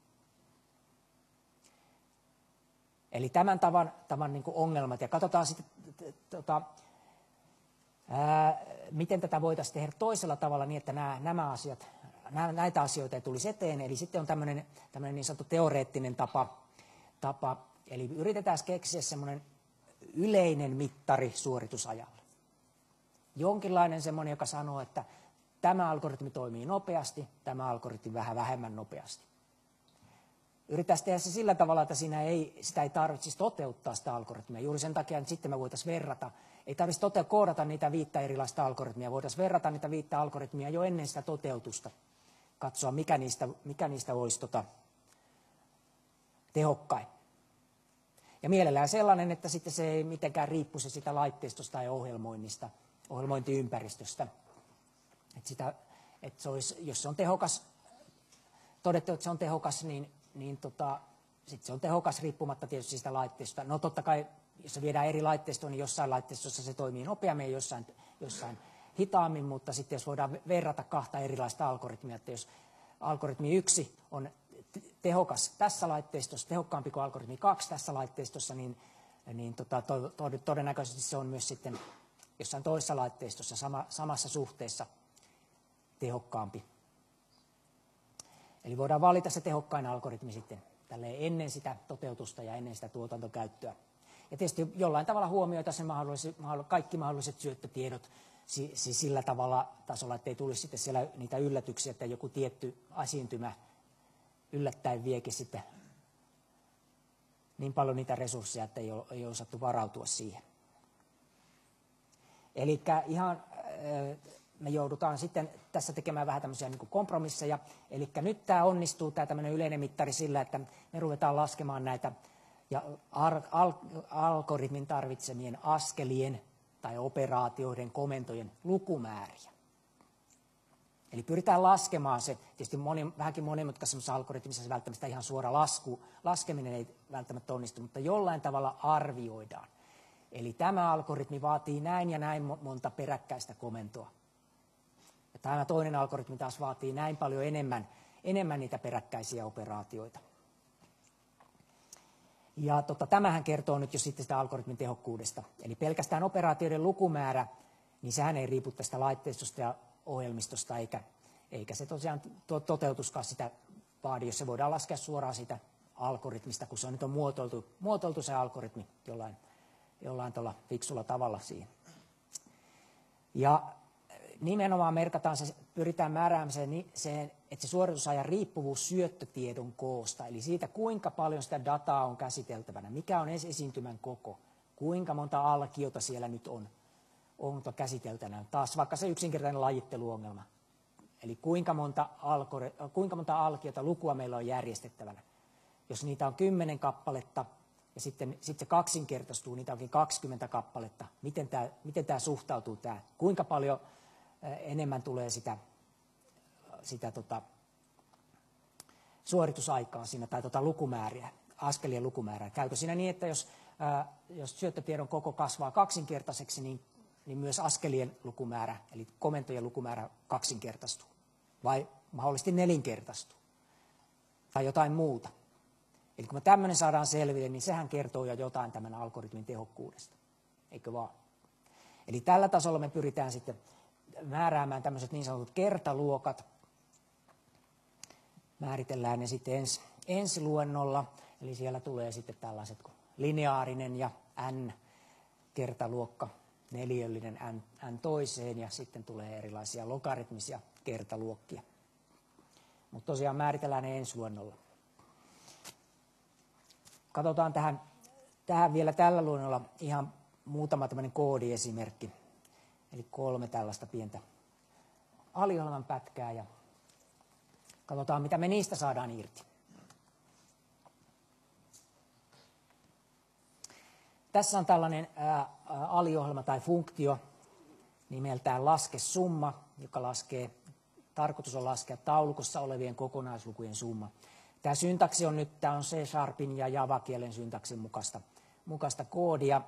A: Eli tämän tavan, tavan niin kuin ongelmat. Ja katsotaan sitten, tota, ää, miten tätä voitaisiin tehdä toisella tavalla niin, että nämä, nämä asiat, nämä, näitä asioita ei tulisi eteen. Eli sitten on tämmöinen, tämmöinen niin sanottu teoreettinen tapa, tapa. Eli yritetään keksiä semmoinen yleinen mittari suoritusajalle. Jonkinlainen semmoinen, joka sanoo, että tämä algoritmi toimii nopeasti, tämä algoritmi vähän vähemmän nopeasti. Yritetään tehdä se sillä tavalla, että siinä ei, sitä ei tarvitsisi toteuttaa sitä algoritmia. Juuri sen takia, että sitten me voitaisiin verrata. Ei tarvitsisi tote- koodata niitä viittä erilaista algoritmia. Voitaisiin verrata niitä viittä algoritmia jo ennen sitä toteutusta. Katsoa, mikä niistä, mikä niistä olisi tota, tehokkain. Ja mielellään sellainen, että sitten se ei mitenkään riippuisi sitä laitteistosta ja ohjelmoinnista, ohjelmointiympäristöstä. Että sitä, että se olisi, jos se on tehokas, todettu, että se on tehokas, niin, niin tota, sitten se on tehokas riippumatta tietysti sitä laitteistosta. No totta kai, jos se viedään eri laitteistoon, niin jossain laitteistossa se toimii nopeammin ja jossain, jossain hitaammin, mutta sitten jos voidaan verrata kahta erilaista algoritmia, että jos algoritmi yksi on tehokas tässä laitteistossa, tehokkaampi kuin algoritmi kaksi tässä laitteistossa, niin, niin tota, to, to, todennäköisesti se on myös sitten jossain toisessa laitteistossa sama, samassa suhteessa tehokkaampi. Eli voidaan valita se tehokkain algoritmi sitten ennen sitä toteutusta ja ennen sitä tuotantokäyttöä. Ja tietysti jollain tavalla huomioita sen mahdolliset, kaikki mahdolliset syöttötiedot siis sillä tavalla tasolla, että ei tulisi sitten siellä niitä yllätyksiä, että joku tietty esiintymä yllättäen viekin sitten niin paljon niitä resursseja, että ei ole, ei ole osattu varautua siihen. Eli ihan me joudutaan sitten tässä tekemään vähän tämmöisiä niin kuin kompromisseja. Eli nyt tämä onnistuu, tämä tämmöinen yleinen mittari sillä, että me ruvetaan laskemaan näitä ja al- al- algoritmin tarvitsemien askelien tai operaatioiden, komentojen lukumääriä. Eli pyritään laskemaan se, tietysti moni, vähänkin monimutkaisemmassa algoritmissa se välttämättä ihan suora lasku, laskeminen ei välttämättä onnistu, mutta jollain tavalla arvioidaan. Eli tämä algoritmi vaatii näin ja näin monta peräkkäistä komentoa. Ja tämä toinen algoritmi taas vaatii näin paljon enemmän, enemmän niitä peräkkäisiä operaatioita. Ja tota, tämähän kertoo nyt jo sitten sitä algoritmin tehokkuudesta. Eli pelkästään operaatioiden lukumäärä, niin sehän ei riipu tästä laitteistosta ja ohjelmistosta, eikä, eikä se tosiaan to, toteutuskaan sitä vaadi, jos se voidaan laskea suoraan sitä algoritmista, kun se nyt on muotoiltu, muotoiltu se algoritmi jollain, jollain tuolla fiksulla tavalla siihen. Ja nimenomaan merkataan se, pyritään määräämään se, että se suoritusajan riippuvuus syöttötiedon koosta, eli siitä kuinka paljon sitä dataa on käsiteltävänä, mikä on esiintymän koko, kuinka monta alkiota siellä nyt on, on käsiteltävänä. Taas vaikka se yksinkertainen lajitteluongelma, eli kuinka monta, alkore, kuinka monta alkiota lukua meillä on järjestettävänä. Jos niitä on kymmenen kappaletta ja sitten, sitten se kaksinkertaistuu, niitä onkin kaksikymmentä kappaletta, miten tämä, miten tämä suhtautuu tämä, kuinka paljon enemmän tulee sitä, sitä tota, suoritusaikaa siinä tai tota lukumääriä askelien lukumäärää. Käykö siinä niin, että jos, ää, jos syöttötiedon koko kasvaa kaksinkertaiseksi, niin, niin myös askelien lukumäärä, eli komentojen lukumäärä kaksinkertaistuu? Vai mahdollisesti nelinkertaistuu? Tai jotain muuta? Eli kun me tämmöinen saadaan selville, niin sehän kertoo jo jotain tämän algoritmin tehokkuudesta. Eikö vaan? Eli tällä tasolla me pyritään sitten määräämään tämmöiset niin sanotut kertaluokat. Määritellään ne sitten ensi, ensi luennolla. Eli siellä tulee sitten tällaiset kuin lineaarinen ja n-kertaluokka, neliöllinen n, n toiseen ja sitten tulee erilaisia logaritmisia kertaluokkia. Mutta tosiaan määritellään ne ensi luennolla. Katsotaan tähän, tähän vielä tällä luennolla ihan muutama tämmöinen koodiesimerkki. Eli kolme tällaista pientä aliohjelman pätkää ja katsotaan mitä me niistä saadaan irti. Tässä on tällainen ää, aliohjelma tai funktio nimeltään laskesumma, joka laskee, tarkoitus on laskea taulukossa olevien kokonaislukujen summa. Tämä syntaksi on nyt, tämä on C-sharpin ja Java-kielen syntaksin mukaista, mukaista koodia.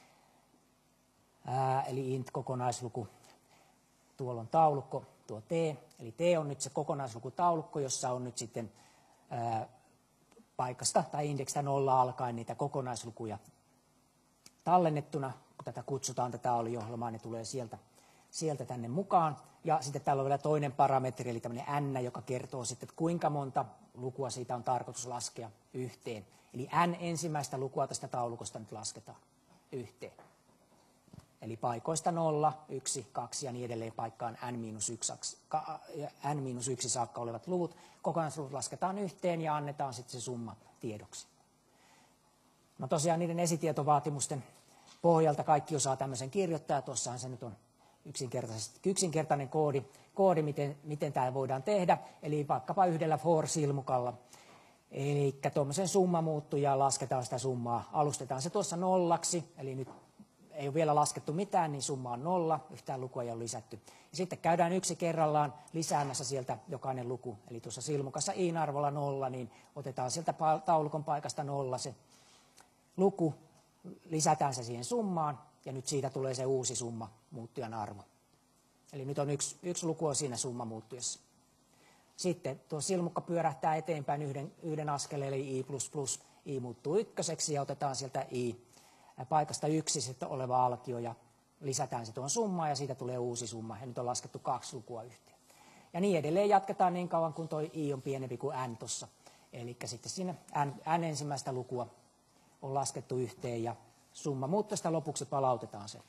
A: Ää, eli int-kokonaisluku, tuolla on taulukko, tuo t, eli t on nyt se kokonaislukutaulukko, jossa on nyt sitten ää, paikasta tai indeksistä nolla alkaen niitä kokonaislukuja tallennettuna. Kun tätä kutsutaan, tätä aliohjelmaa, ne tulee sieltä, sieltä tänne mukaan. Ja sitten täällä on vielä toinen parametri, eli tämmöinen n, joka kertoo sitten, että kuinka monta lukua siitä on tarkoitus laskea yhteen. Eli n ensimmäistä lukua tästä taulukosta nyt lasketaan yhteen. Eli paikoista nolla, yksi, kaksi ja niin edelleen paikkaan n miinus yksi saakka olevat luvut. Kokonaisluvut lasketaan yhteen ja annetaan sitten se summa tiedoksi. No tosiaan niiden esitietovaatimusten pohjalta kaikki osaa tämmöisen kirjoittaa. Tuossahan se nyt on yksinkertainen koodi, koodi miten, miten tämä voidaan tehdä. Eli vaikkapa yhdellä for-silmukalla. Eli tuommoisen summamuuttujaan lasketaan sitä summaa. Alustetaan se tuossa nollaksi, eli nyt ei ole vielä laskettu mitään, niin summa on nolla, yhtään lukua ei ole lisätty. Ja sitten käydään yksi kerrallaan lisäämässä sieltä jokainen luku. Eli tuossa silmukassa i-arvolla nolla, niin otetaan sieltä taulukon paikasta nolla se luku, lisätään se siihen summaan, ja nyt siitä tulee se uusi summa, muuttujan arvo. Eli nyt on yksi, yksi luku on siinä summa muuttujassa. Sitten tuo silmukka pyörähtää eteenpäin yhden, yhden askeleen, eli i plus plus, i muuttuu ykköseksi, ja otetaan sieltä i paikasta yksi sitten oleva alkio ja lisätään se tuon summaan ja siitä tulee uusi summa ja nyt on laskettu kaksi lukua yhteen. Ja niin edelleen jatketaan niin kauan kuin tuo i on pienempi kuin n tuossa. Eli sitten siinä n, n ensimmäistä lukua on laskettu yhteen ja summa muuttosta lopuksi palautetaan se.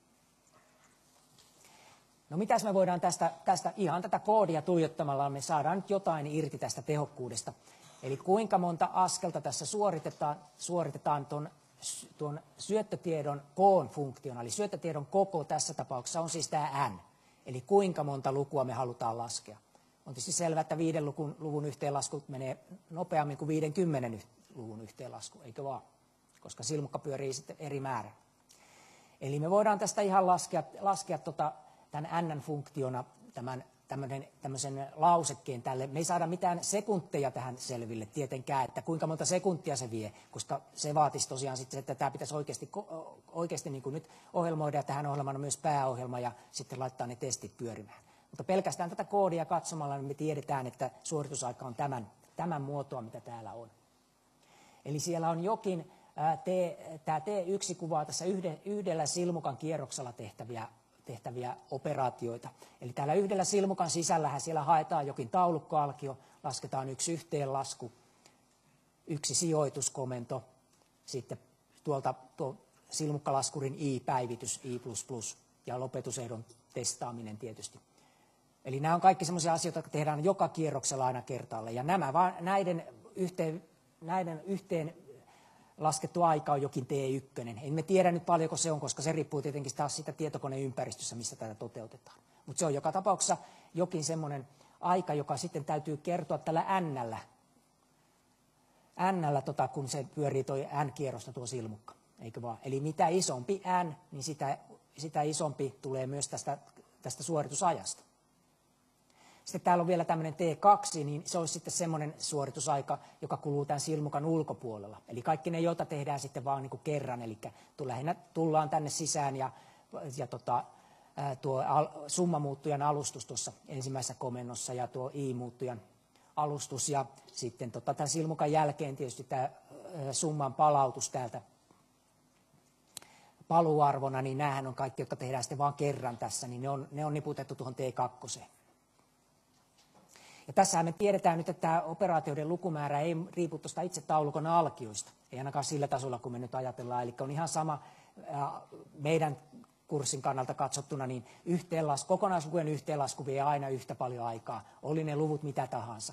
A: No mitäs me voidaan tästä, tästä ihan tätä koodia tuijottamalla, me saadaan nyt jotain irti tästä tehokkuudesta. Eli kuinka monta askelta tässä suoritetaan, suoritetaan tuon tuon syöttötiedon koon funktiona, eli syöttötiedon koko tässä tapauksessa on siis tämä n, eli kuinka monta lukua me halutaan laskea. On tietysti selvää, että viiden luvun, luvun yhteenlasku menee nopeammin kuin viidenkymmenen luvun yhteenlasku, eikö vaan? Koska silmukka pyörii sitten eri määrä. Eli me voidaan tästä ihan laskea, laskea tota, tämän n-funktiona tämän Tämmöinen, tämmöisen lausekkeen tälle. Me ei saada mitään sekunteja tähän selville tietenkään, että kuinka monta sekuntia se vie, koska se vaatisi tosiaan sitten, että tämä pitäisi oikeasti, oikeasti niin kuin nyt ohjelmoida, ja tähän ohjelmaan on myös pääohjelma ja sitten laittaa ne testit pyörimään. Mutta pelkästään tätä koodia katsomalla niin me tiedetään, että suoritusaika on tämän, tämän muotoa, mitä täällä on. Eli siellä on jokin, ää, T, tämä T yksi kuvaa tässä yhde, yhdellä silmukan kierroksella tehtäviä tehtäviä operaatioita. Eli täällä yhdellä silmukan sisällähän siellä haetaan jokin taulukkoalkio, lasketaan yksi yhteenlasku, yksi sijoituskomento, sitten tuolta tuo silmukkalaskurin i-päivitys, i plus plus, ja lopetusehdon testaaminen tietysti. Eli nämä on kaikki sellaisia asioita, jotka tehdään joka kierroksella aina kertaalle, ja nämä vaan, näiden, yhteen, näiden yhteen laskettu aika on jokin T yksi. Emme tiedä nyt paljonko se on, koska se riippuu tietenkin taas siitä tietokoneympäristössä, missä tätä toteutetaan. Mutta se on joka tapauksessa jokin semmoinen aika, joka sitten täytyy kertoa tällä n-llä. N-llä, tota, kun se pyörii tuo n-kierrosta tuo silmukka, eikö vaan? Eli mitä isompi n, niin sitä, sitä isompi tulee myös tästä, tästä suoritusajasta. Sitten täällä on vielä tämmöinen T kaksi, niin se olisi sitten semmoinen suoritusaika, joka kuluu tämän silmukan ulkopuolella. Eli kaikki ne, joita tehdään sitten vaan niin kuin kerran, eli lähinnä tullaan tänne sisään ja, ja tota, tuo summamuuttujan alustus tuossa ensimmäisessä komennossa ja tuo I-muuttujan alustus ja sitten tota, tämän silmukan jälkeen tietysti tämä summan palautus täältä paluarvona, niin näähän on kaikki, jotka tehdään sitten vaan kerran tässä, niin ne on, ne on niputettu tuohon T kaksi. Ja tässähän me tiedetään nyt, että tämä operaatioiden lukumäärä ei riipu tuosta itse taulukon alkioista, ei ainakaan sillä tasolla, kun me nyt ajatellaan. Eli on ihan sama meidän kurssin kannalta katsottuna, niin yhteenlasku, kokonaislukujen yhteenlasku vie aina yhtä paljon aikaa, oli ne luvut mitä tahansa.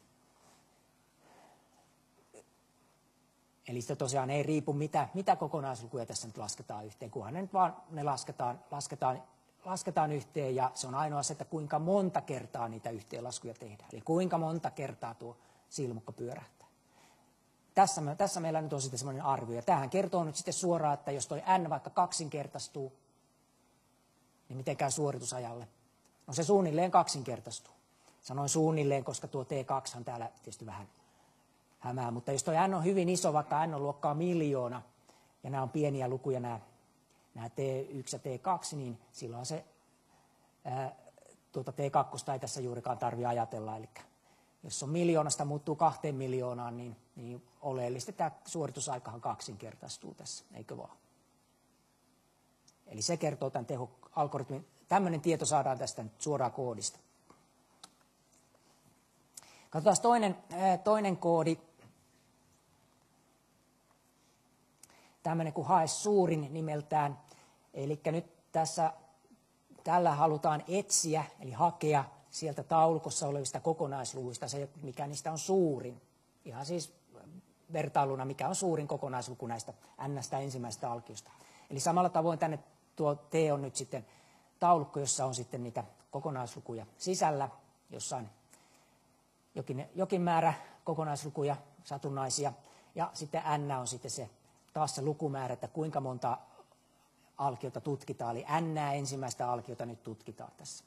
A: Eli se tosiaan ei riipu, mitä, mitä kokonaislukuja tässä nyt lasketaan yhteen, kunhan ne nyt vaan ne lasketaan, lasketaan, lasketaan yhteen, ja se on ainoa se, että kuinka monta kertaa niitä yhteenlaskuja tehdään. Eli kuinka monta kertaa tuo silmukka pyörähtää. Tässä, me, tässä meillä nyt on sitten semmoinen arvio, ja tämähän kertoo nyt sitten suoraan, että jos toi n vaikka kaksinkertaistuu, niin miten käy suoritusajalle? No se suunnilleen kaksinkertaistuu. Sanoin suunnilleen, koska tuo T kaksi on täällä tietysti vähän hämää, mutta jos tuo n on hyvin iso, vaikka n on luokkaa miljoona, ja nämä on pieniä lukuja, nämä, nämä T yksi ja T kaksi, niin silloin se ää, tuota T kaksi ei tässä juurikaan tarvitse ajatella. Eli jos on miljoonasta muuttuu kahteen miljoonaan, niin, niin oleellisesti tämä suoritusaikahan kaksinkertaistuu tässä, eikö vaan? Eli se kertoo tämän teho-algoritmin. Tämmöinen tieto saadaan tästä nyt suoraan koodista. Katsotaan toinen, toinen koodi. Tämmöinen kuin hae suurin nimeltään. Eli nyt tässä, tällä halutaan etsiä, eli hakea sieltä taulukossa olevista kokonaisluvuista se, mikä niistä on suurin. Ihan siis vertailuna, mikä on suurin kokonaisluku näistä n-stä ensimmäisestä alkiosta. Eli samalla tavoin tänne tuo T on nyt sitten taulukko, jossa on sitten niitä kokonaislukuja sisällä, jossain jokin, jokin määrä kokonaislukuja satunnaisia. Ja sitten n on sitten se, taas se lukumäärä, että kuinka monta alkiota tutkitaan. Eli n ensimmäistä alkiota nyt tutkitaan tässä.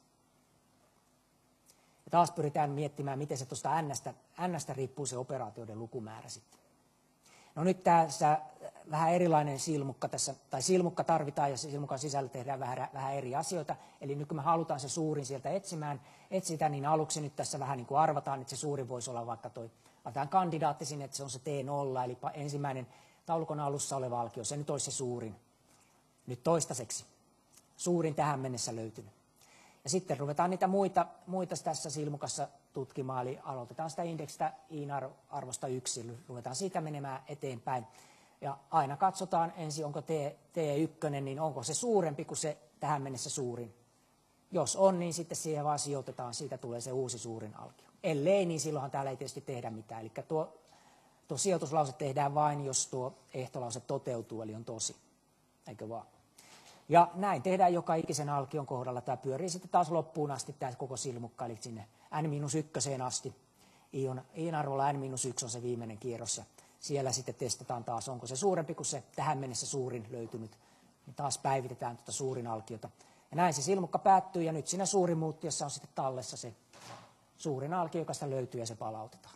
A: Ja taas pyritään miettimään, miten se tuosta n-stä, n-stä riippuu se operaatioiden lukumäärä sitten. No nyt tässä vähän erilainen silmukka tässä, tai silmukka tarvitaan ja silmukan sisällä tehdään vähän, vähän eri asioita. Eli nyt kun me halutaan se suurin sieltä etsimään, etsitään, niin aluksi nyt tässä vähän niin kuin arvataan, että se suurin voisi olla vaikka toi, otetaan kandidaatti sinne, että se on se T nolla, eli ensimmäinen taulukon alussa oleva alkio, se nyt olisi se suurin. Nyt toistaiseksi. Suurin tähän mennessä löytynyt. Ja sitten ruvetaan niitä muita, muita tässä silmukassa tutkimaan, eli aloitetaan sitä indeksistä I-arvosta yksi, ruvetaan siitä menemään eteenpäin. Ja aina katsotaan ensin, onko T, T yksi, niin onko se suurempi kuin se tähän mennessä suurin. Jos on, niin sitten siihen vaan sijoitetaan, siitä tulee se uusi suurin alkio. Ellei, niin silloinhan täällä ei tietysti tehdä mitään. Eli tuo, tuo sijoituslause tehdään vain, jos tuo ehtolause toteutuu, eli on tosi. Eikö vaan? Ja näin tehdään joka ikisen alkion kohdalla. Tämä pyörii sitten taas loppuun asti tämä koko silmukka, eli sinne n miinus yksi asti. I-arvolla n miinus yksi on se viimeinen kierros, ja siellä sitten testataan taas, onko se suurempi kuin se tähän mennessä suurin löytynyt. Niin taas päivitetään tuota suurin alkiota. Ja näin se silmukka päättyy, ja nyt siinä suurin muuttujassa on sitten tallessa se suurin alkio, joka sitä löytyy, ja se palautetaan.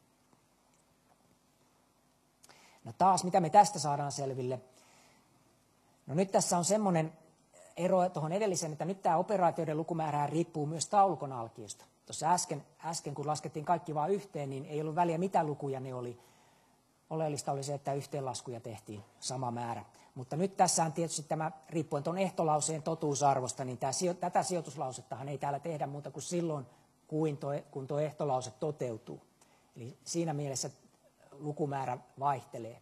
A: No taas, mitä me tästä saadaan selville? No nyt tässä on semmoinen ero tuohon edelliseen, että nyt tämä operaatioiden lukumäärä riippuu myös taulukon alkiosta. Tuossa äsken, äsken, kun laskettiin kaikki vaan yhteen, niin ei ollut väliä mitä lukuja ne oli. Oleellista oli se, että yhteenlaskuja tehtiin sama määrä. Mutta nyt tässä on tietysti tämä, riippuen tuon ehtolauseen totuusarvosta, niin tämä, tätä sijoituslausettahan ei täällä tehdä muuta kuin silloin, kuin tuo, kun tuo ehtolause toteutuu. Eli siinä mielessä lukumäärä vaihtelee.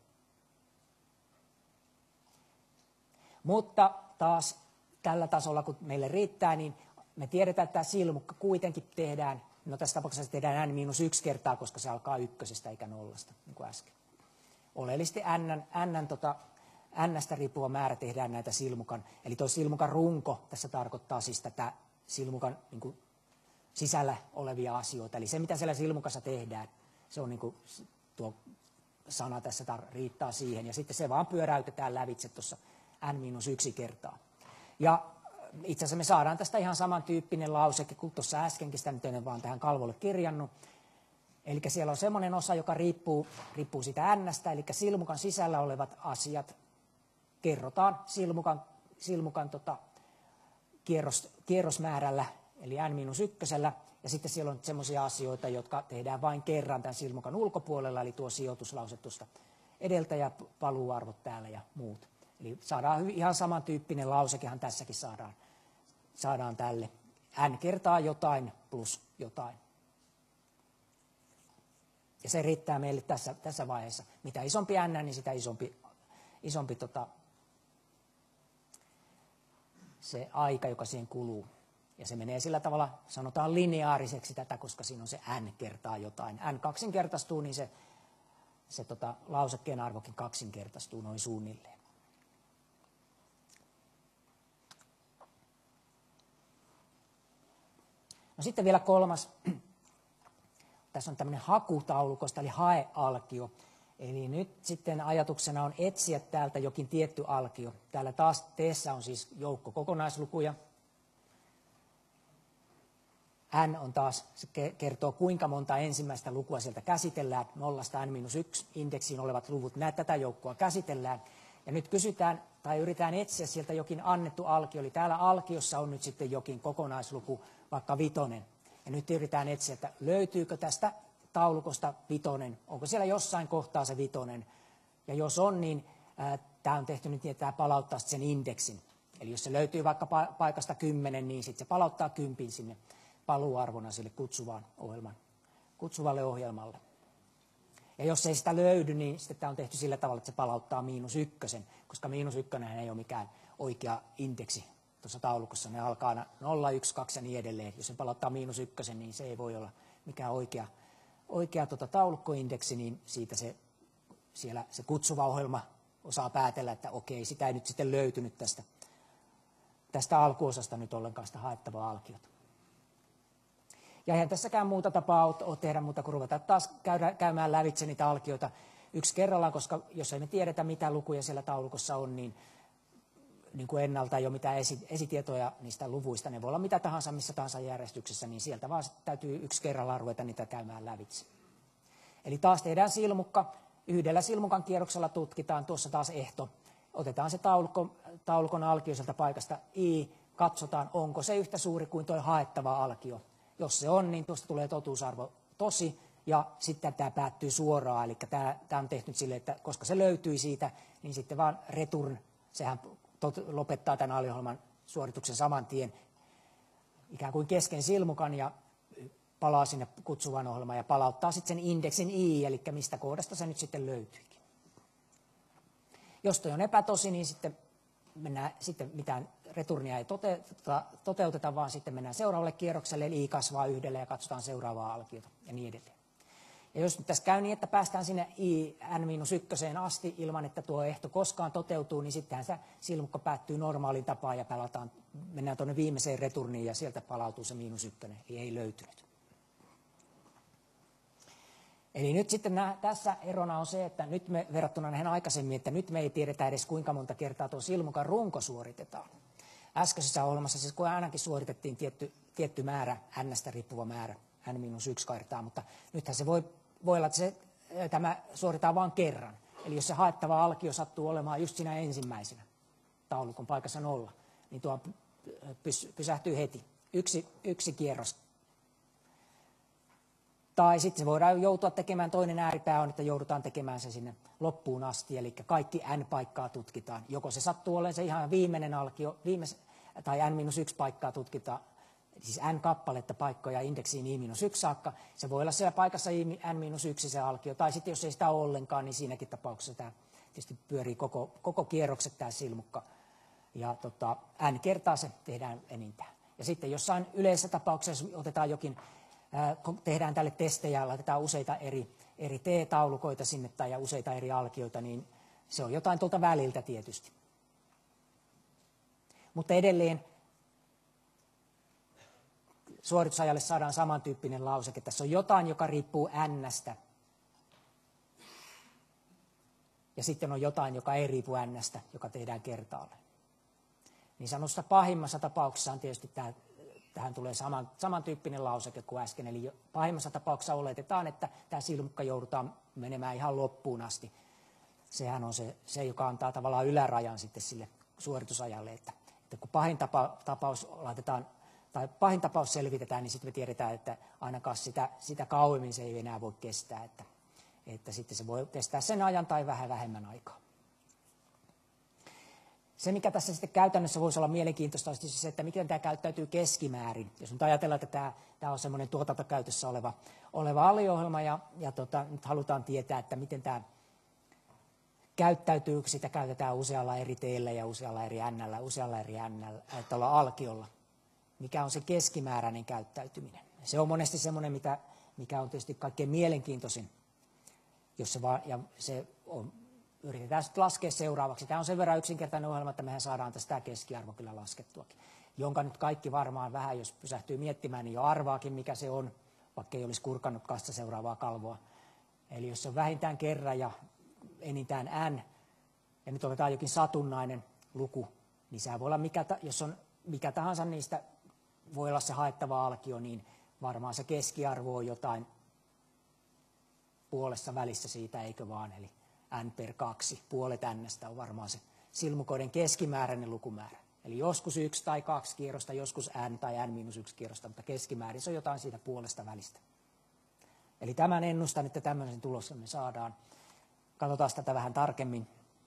A: Mutta taas tällä tasolla, kun meille riittää, niin me tiedetään, että tämä silmukka kuitenkin tehdään, no tässä tapauksessa tehdään n miinus yksi kertaa, koska se alkaa ykkösestä eikä nollasta, niin kuin äsken. Oleellisesti n, n, tota, n-stä riippuva määrä tehdään näitä silmukan, eli tuo silmukan runko tässä tarkoittaa siis tätä silmukan niin kuin, sisällä olevia asioita. Eli se, mitä siellä silmukassa tehdään, se on niin kuin, tuo sana tässä tar- riittää siihen, ja sitten se vaan pyöräytetään lävitse tuossa n miinus yksi kertaa. Ja itse asiassa me saadaan tästä ihan samantyyppinen lauseke kuin tuossa äskenkin, sitä nyt en vaan tähän kalvolle kirjannut. Eli siellä on semmoinen osa, joka riippuu, riippuu siitä N:stä, eli silmukan sisällä olevat asiat kerrotaan silmukan, silmukan tota, kierros, kierrosmäärällä, eli n miinus yksi, ja sitten siellä on semmoisia asioita, jotka tehdään vain kerran tämän silmukan ulkopuolella, eli tuo sijoituslause tuosta edeltä ja paluuarvot täällä ja muut. Eli saadaan ihan samantyyppinen lausekehan tässäkin saadaan, saadaan tälle. N kertaa jotain plus jotain. Ja se riittää meille tässä, tässä vaiheessa. Mitä isompi n, niin sitä isompi, isompi tota, se aika, joka siihen kuluu. Ja se menee sillä tavalla, sanotaan lineaariseksi tätä, koska siinä on se n kertaa jotain. N kaksinkertaistuu, niin se, se tota, lausekkeen arvokin kaksinkertaistuu noin suunnilleen. No sitten vielä kolmas. Tässä on tämmöinen hakutaulukosta, eli haealkio. Eli nyt sitten ajatuksena on etsiä täältä jokin tietty alkio. Täällä taas teessä on siis joukko kokonaislukuja. N on taas, se kertoo kuinka monta ensimmäistä lukua sieltä käsitellään. Nollasta n miinus yksi indeksiin olevat luvut, näet tätä joukkoa käsitellään. Ja nyt kysytään tai yritetään etsiä sieltä jokin annettu alkio. Eli täällä alkiossa on nyt sitten jokin kokonaisluku, vaikka vitonen. Ja nyt yritetään etsiä, että löytyykö tästä taulukosta vitonen, onko siellä jossain kohtaa se vitonen. Ja jos on, niin tämä on tehty nyt niin, että tämä palauttaa sen indeksin. Eli jos se löytyy vaikka pa- paikasta kymmenen, niin sitten se palauttaa kympin sinne paluuarvona sille kutsuvaan ohjelman, kutsuvalle ohjelmalle. Ja jos ei sitä löydy, niin sitten tämä on tehty sillä tavalla, että se palauttaa miinus ykkösen, koska miinus ykkönen ei ole mikään oikea indeksi. Tuossa taulukossa ne alkaa nolla, yksi, kaksi ja niin edelleen. Jos se palauttaa miinus ykkösen, niin se ei voi olla mikään oikea, oikea tota taulukkoindeksi, niin siitä se, siellä se kutsuva ohjelma osaa päätellä, että okei, sitä ei nyt sitten löytynyt tästä, tästä alkuosasta nyt ollenkaan sitä haettavaa alkiota. Ja eihän tässäkään muuta tapaa ole tehdä muuta kuin ruveta taas käydä, käymään lävitse niitä alkioita yksi kerrallaan, koska jos ei me tiedetä, mitä lukuja siellä taulukossa on, niin niin kuin ennalta ei ole mitään esi- esitietoja niistä luvuista, ne voi olla mitä tahansa, missä tahansa järjestyksessä, niin sieltä vaan täytyy yksi kerrallaan ruveta niitä käymään lävitse. Eli taas tehdään silmukka, yhdellä silmukan kierroksella tutkitaan, tuossa taas ehto, otetaan se taulukko, taulukon alkio sieltä paikasta I, katsotaan, onko se yhtä suuri kuin tuo haettava alkio. Jos se on, niin tuosta tulee totuusarvo tosi, ja sitten tämä päättyy suoraan, eli tämä, tämä on tehty silleen, että koska se löytyi siitä, niin sitten vaan return, sehän lopettaa tämän aliohjelman suorituksen saman tien ikään kuin kesken silmukan ja palaa sinne kutsuvan ohjelmaan ja palauttaa sitten sen indeksin I, eli mistä kohdasta se nyt sitten löytyykin. Jos toi on epätosi, niin sitten, mennään, sitten mitään returnia ei toteuteta, toteuteta, vaan sitten mennään seuraavalle kierrokselle, eli I kasvaa yhdelle ja katsotaan seuraavaa alkiota ja niin edelleen. Ja jos nyt tässä käy niin, että päästään sinne i n miinus yksi asti ilman, että tuo ehto koskaan toteutuu, niin sittenhän se silmukka päättyy normaalin tapaan ja palataan, mennään tuonne viimeiseen returniin ja sieltä palautuu se miinus ykkönen, eli ei löytynyt. Eli nyt sitten nämä, tässä erona on se, että nyt me verrattuna näihin aikaisemmin, että nyt me ei tiedetä edes kuinka monta kertaa tuo silmukan runko suoritetaan. Äskeisessä ohjelmassa siis kun ainakin suoritettiin tietty, tietty määrä, n-stä riippuva määrä, n miinus yksi kertaa, mutta nythän se voi, voi olla, että se, tämä suoritetaan vain kerran. Eli jos se haettava alkio sattuu olemaan just siinä ensimmäisenä taulukon paikassa nolla, niin tuo pys, pysähtyy heti. Yksi, yksi kierros. Tai sitten se voidaan joutua tekemään, toinen ääripää on, että joudutaan tekemään se sinne loppuun asti, eli kaikki n-paikkaa tutkitaan. Joko se sattuu olemaan se ihan viimeinen alkio, viimeis, tai n miinus yksi paikkaa tutkitaan, siis n-kappaletta paikkoja indeksiin i miinus yksi saakka. Se voi olla siellä paikassa n miinus yksi se alkio, tai sitten jos ei sitä ole ollenkaan, niin siinäkin tapauksessa tämä tietysti pyörii koko, koko kierrokset tämä silmukka. Ja tota, n kertaa se tehdään enintään. Ja sitten jossain yleisessä tapauksessa otetaan jokin, tehdään tälle testejä, laitetaan useita eri, eri T-taulukoita sinne tai ja useita eri alkioita, niin se on jotain tuolta väliltä tietysti. Mutta edelleen suoritusajalle saadaan samantyyppinen lauseke. Tässä on jotain, joka riippuu n-stä. Ja sitten on jotain, joka ei riipu n-stä, joka tehdään kertaalleen. Niin sanotussa pahimmassa tapauksessa on tietysti tämä, tähän tulee saman, samantyyppinen lauseke kuin äsken. Eli pahimmassa tapauksessa oletetaan, että tämä silmukka joudutaan menemään ihan loppuun asti. Sehän on se, se joka antaa tavallaan ylärajan sitten sille suoritusajalle, että, että kun pahin tapa, tapaus laitetaan, tai pahin tapaus selvitetään, niin sitten me tiedetään, että ainakaan sitä, sitä kauemmin se ei enää voi kestää, että, että sitten se voi kestää sen ajan tai vähän vähemmän aikaa. Se, mikä tässä sitten käytännössä voisi olla mielenkiintoista, on siis se, että miten tämä käyttäytyy keskimäärin. Jos nyt ajatellaan, että tämä, tämä on semmoinen tuotantokäytössä oleva, oleva aliohjelma, ja, ja tota, nyt halutaan tietää, että miten tämä käyttäytyy, kun sitä käytetään usealla eri teellä ja usealla eri ännällä, usealla eri ännällä, tuolla alkiolla. Mikä on se keskimääräinen käyttäytyminen? Se on monesti semmoinen, mitä, mikä on tietysti kaikkein mielenkiintoisin, jos se vaan, ja se on, yritetään sitten laskea seuraavaksi. Tämä on sen verran yksinkertainen ohjelma, että mehän saadaan tästä keskiarvo kyllä laskettuakin, jonka nyt kaikki varmaan vähän, jos pysähtyy miettimään, niin jo arvaakin, mikä se on, vaikka ei olisi kurkannut kasta seuraavaa kalvoa. Eli jos se on vähintään kerran ja enintään n, ja nyt otetaan jokin satunnainen luku, niin sehän voi olla, mikä, jos on mikä tahansa niistä, voi olla se haettava alkio, niin varmaan se keskiarvo on jotain puolessa välissä siitä, eikö vaan, eli n per kaksi, puolet n:stä on varmaan se silmukoiden keskimääräinen lukumäärä. Eli joskus yksi tai kaksi kierrosta, joskus n tai n miinus yksi kierrosta, mutta keskimäärin se on jotain siitä puolesta välistä. Eli tämän ennustan, että tämmöisen tuloksen me saadaan. Katsotaan tätä vähän tarkemmin.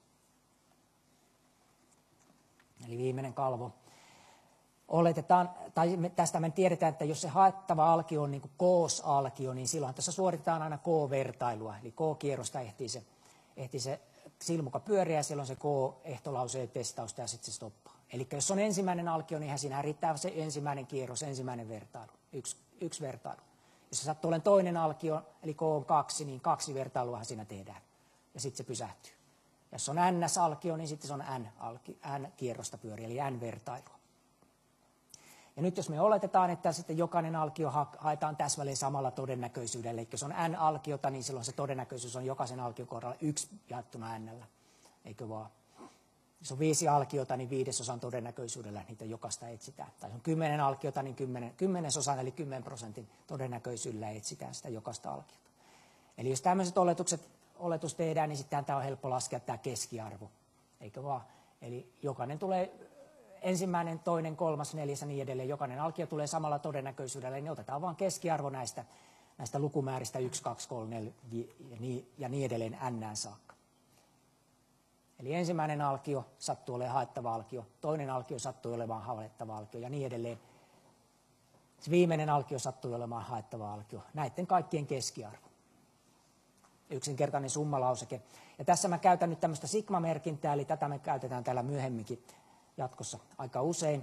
A: Eli viimeinen kalvo. Oletetaan, tai me, tästä me tiedetään, että jos se haettava alkio on niin kuin koos-alkio, niin silloin tässä suoritetaan aina K-vertailua. Eli K-kierrosta ehtii se, ehtii se silmuka pyöriä, ja silloin se K-ehtolauseen testausta ja sitten se stoppaa. Eli jos on ensimmäinen alkio, niin siinä riittää se ensimmäinen kierros, ensimmäinen vertailu, yksi, yksi vertailu. Jos se sattuu olemaan toinen alkio, eli K on kaksi, niin kaksi vertailuahan siinä tehdään. Ja sitten se pysähtyy. Jos on ns-alkio, niin sitten se on n-alki, n-kierrosta pyöri, eli n-vertailua. Ja nyt jos me oletetaan, että sitten jokainen alkio haetaan täsmälleen samalla todennäköisyydellä, eli jos on n-alkiota, niin silloin se todennäköisyys on jokaisen alkion kohdalla yksi jaettuna n-llä, eikö vaan? Jos on viisi alkiota, niin viidesosan todennäköisyydellä niitä jokaista etsitään. Tai jos on kymmenen alkiota, niin kymmenen, kymmenesosan eli kymmenen prosentin todennäköisyydellä etsitään sitä jokaista alkiota. Eli jos tämmöiset oletukset, oletus tehdään, niin sitten tämä on helppo laskea tämä keskiarvo, eikö vaan? Eli jokainen tulee, ensimmäinen, toinen, kolmas, neljäs ja niin edelleen, jokainen alkio tulee samalla todennäköisyydellä, niin otetaan vaan keskiarvo näistä, näistä lukumääristä yksi, kaksi, kolme, neljä ja niin, ja niin edelleen n saakka. Eli ensimmäinen alkio sattuu olemaan haettava alkio, toinen alkio sattuu olemaan haettava alkio ja niin edelleen. Se viimeinen alkio sattuu olemaan haettava alkio. Näiden kaikkien keskiarvo. Yksinkertainen summalauseke. Ja tässä mä käytän nyt tämmöistä sigma-merkintää, eli tätä me käytetään täällä myöhemminkin jatkossa aika usein.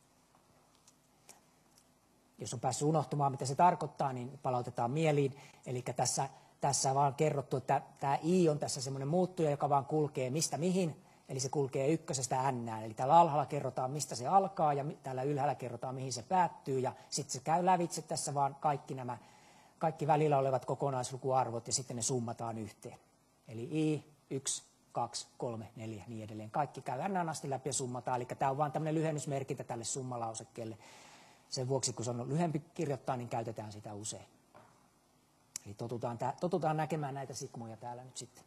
A: Jos on päässyt unohtumaan, mitä se tarkoittaa, niin palautetaan mieliin. Eli tässä, tässä on vaan kerrottu, että tämä i on tässä semmoinen muuttuja, joka vaan kulkee mistä mihin. Eli se kulkee ykkösestä n. Eli täällä alhaalla kerrotaan, mistä se alkaa, ja täällä ylhäällä kerrotaan, mihin se päättyy. Ja sitten se käy lävitse tässä vaan kaikki nämä, kaikki välillä olevat kokonaislukuarvot, ja sitten ne summataan yhteen. Eli i, yksi, kaksi, kolme, neljä, niin edelleen. Kaikki käy n asti läpi ja summataan. Eli tämä on vaan tämmöinen lyhennysmerkintä tälle summalausekkeelle. Sen vuoksi, kun se on lyhyempi kirjoittaa, niin käytetään sitä usein. Eli totutaan, totutaan näkemään näitä sigmoja täällä nyt sitten.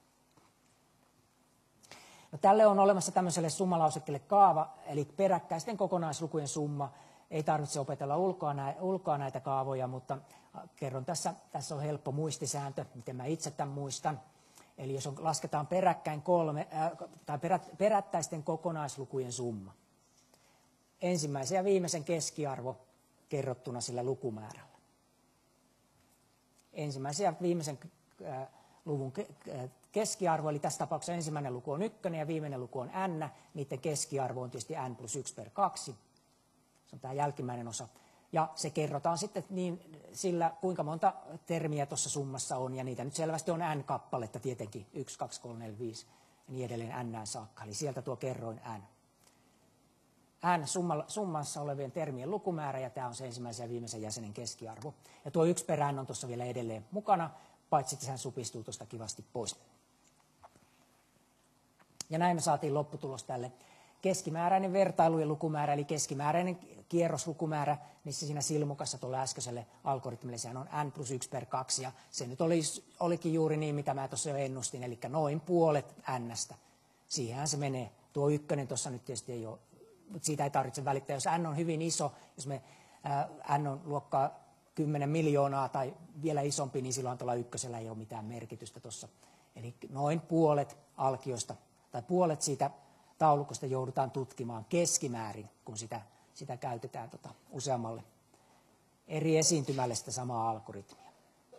A: No, tälle on olemassa tämmöiselle summalausekkeelle kaava, eli peräkkäisten kokonaislukujen summa. Ei tarvitse opetella ulkoa, näitä, ulkoa näitä kaavoja, mutta kerron tässä, tässä on helppo muistisääntö, miten mä itse tämän muistan. Eli jos on, lasketaan peräkkäin kolme, äh, tai perät, perättäisten kokonaislukujen summa. Ensimmäisen ja viimeisen keskiarvo kerrottuna sillä lukumäärällä. Ensimmäisen ja viimeisen äh, luvun äh, keskiarvo, eli tässä tapauksessa ensimmäinen luku on ykkönen ja viimeinen luku on n. Niiden keskiarvo on tietysti n plus yksi per kaksi. Se on tämä jälkimmäinen osa. Ja se kerrotaan sitten niin sillä, kuinka monta termiä tuossa summassa on. Ja niitä nyt selvästi on n-kappaletta tietenkin. yksi, kaksi, kolme, neljä, viisi ja niin edelleen n saakka. Eli sieltä tuo kerroin n. n summassa olevien termien lukumäärä, ja tämä on se ensimmäisen ja viimeisen jäsenen keskiarvo. Ja tuo yksi per n on tuossa vielä edelleen mukana, paitsi että sehän supistuu tuosta kivasti pois. Ja näin me saatiin lopputulos tälle keskimääräinen vertailujen lukumäärä, eli keskimääräinen kierroslukumäärä, niissä siinä silmukassa tuolla äskeiselle algoritmille, sehän on n plus yksi per kaksi, ja se nyt oli, olikin juuri niin, mitä mä tuossa jo ennustin, eli noin puolet n:stä. Siihenhän se menee. Tuo ykkönen tuossa nyt tietysti ei ole, mutta siitä ei tarvitse välittää. Jos n on hyvin iso, jos me ää, n on luokkaa kymmenen miljoonaa tai vielä isompi, niin silloin tuolla ykkösellä ei ole mitään merkitystä tuossa. Eli noin puolet alkiosta, tai puolet siitä taulukosta joudutaan tutkimaan keskimäärin, kun sitä, sitä käytetään tota, useammalle eri esiintymälle sitä samaa algoritmia.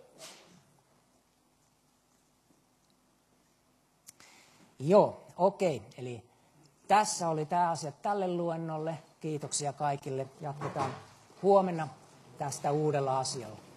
A: Joo, okei. Eli tässä oli tämä asia tälle luennolle. Kiitoksia kaikille. Jatketaan huomenna tästä uudella asialla.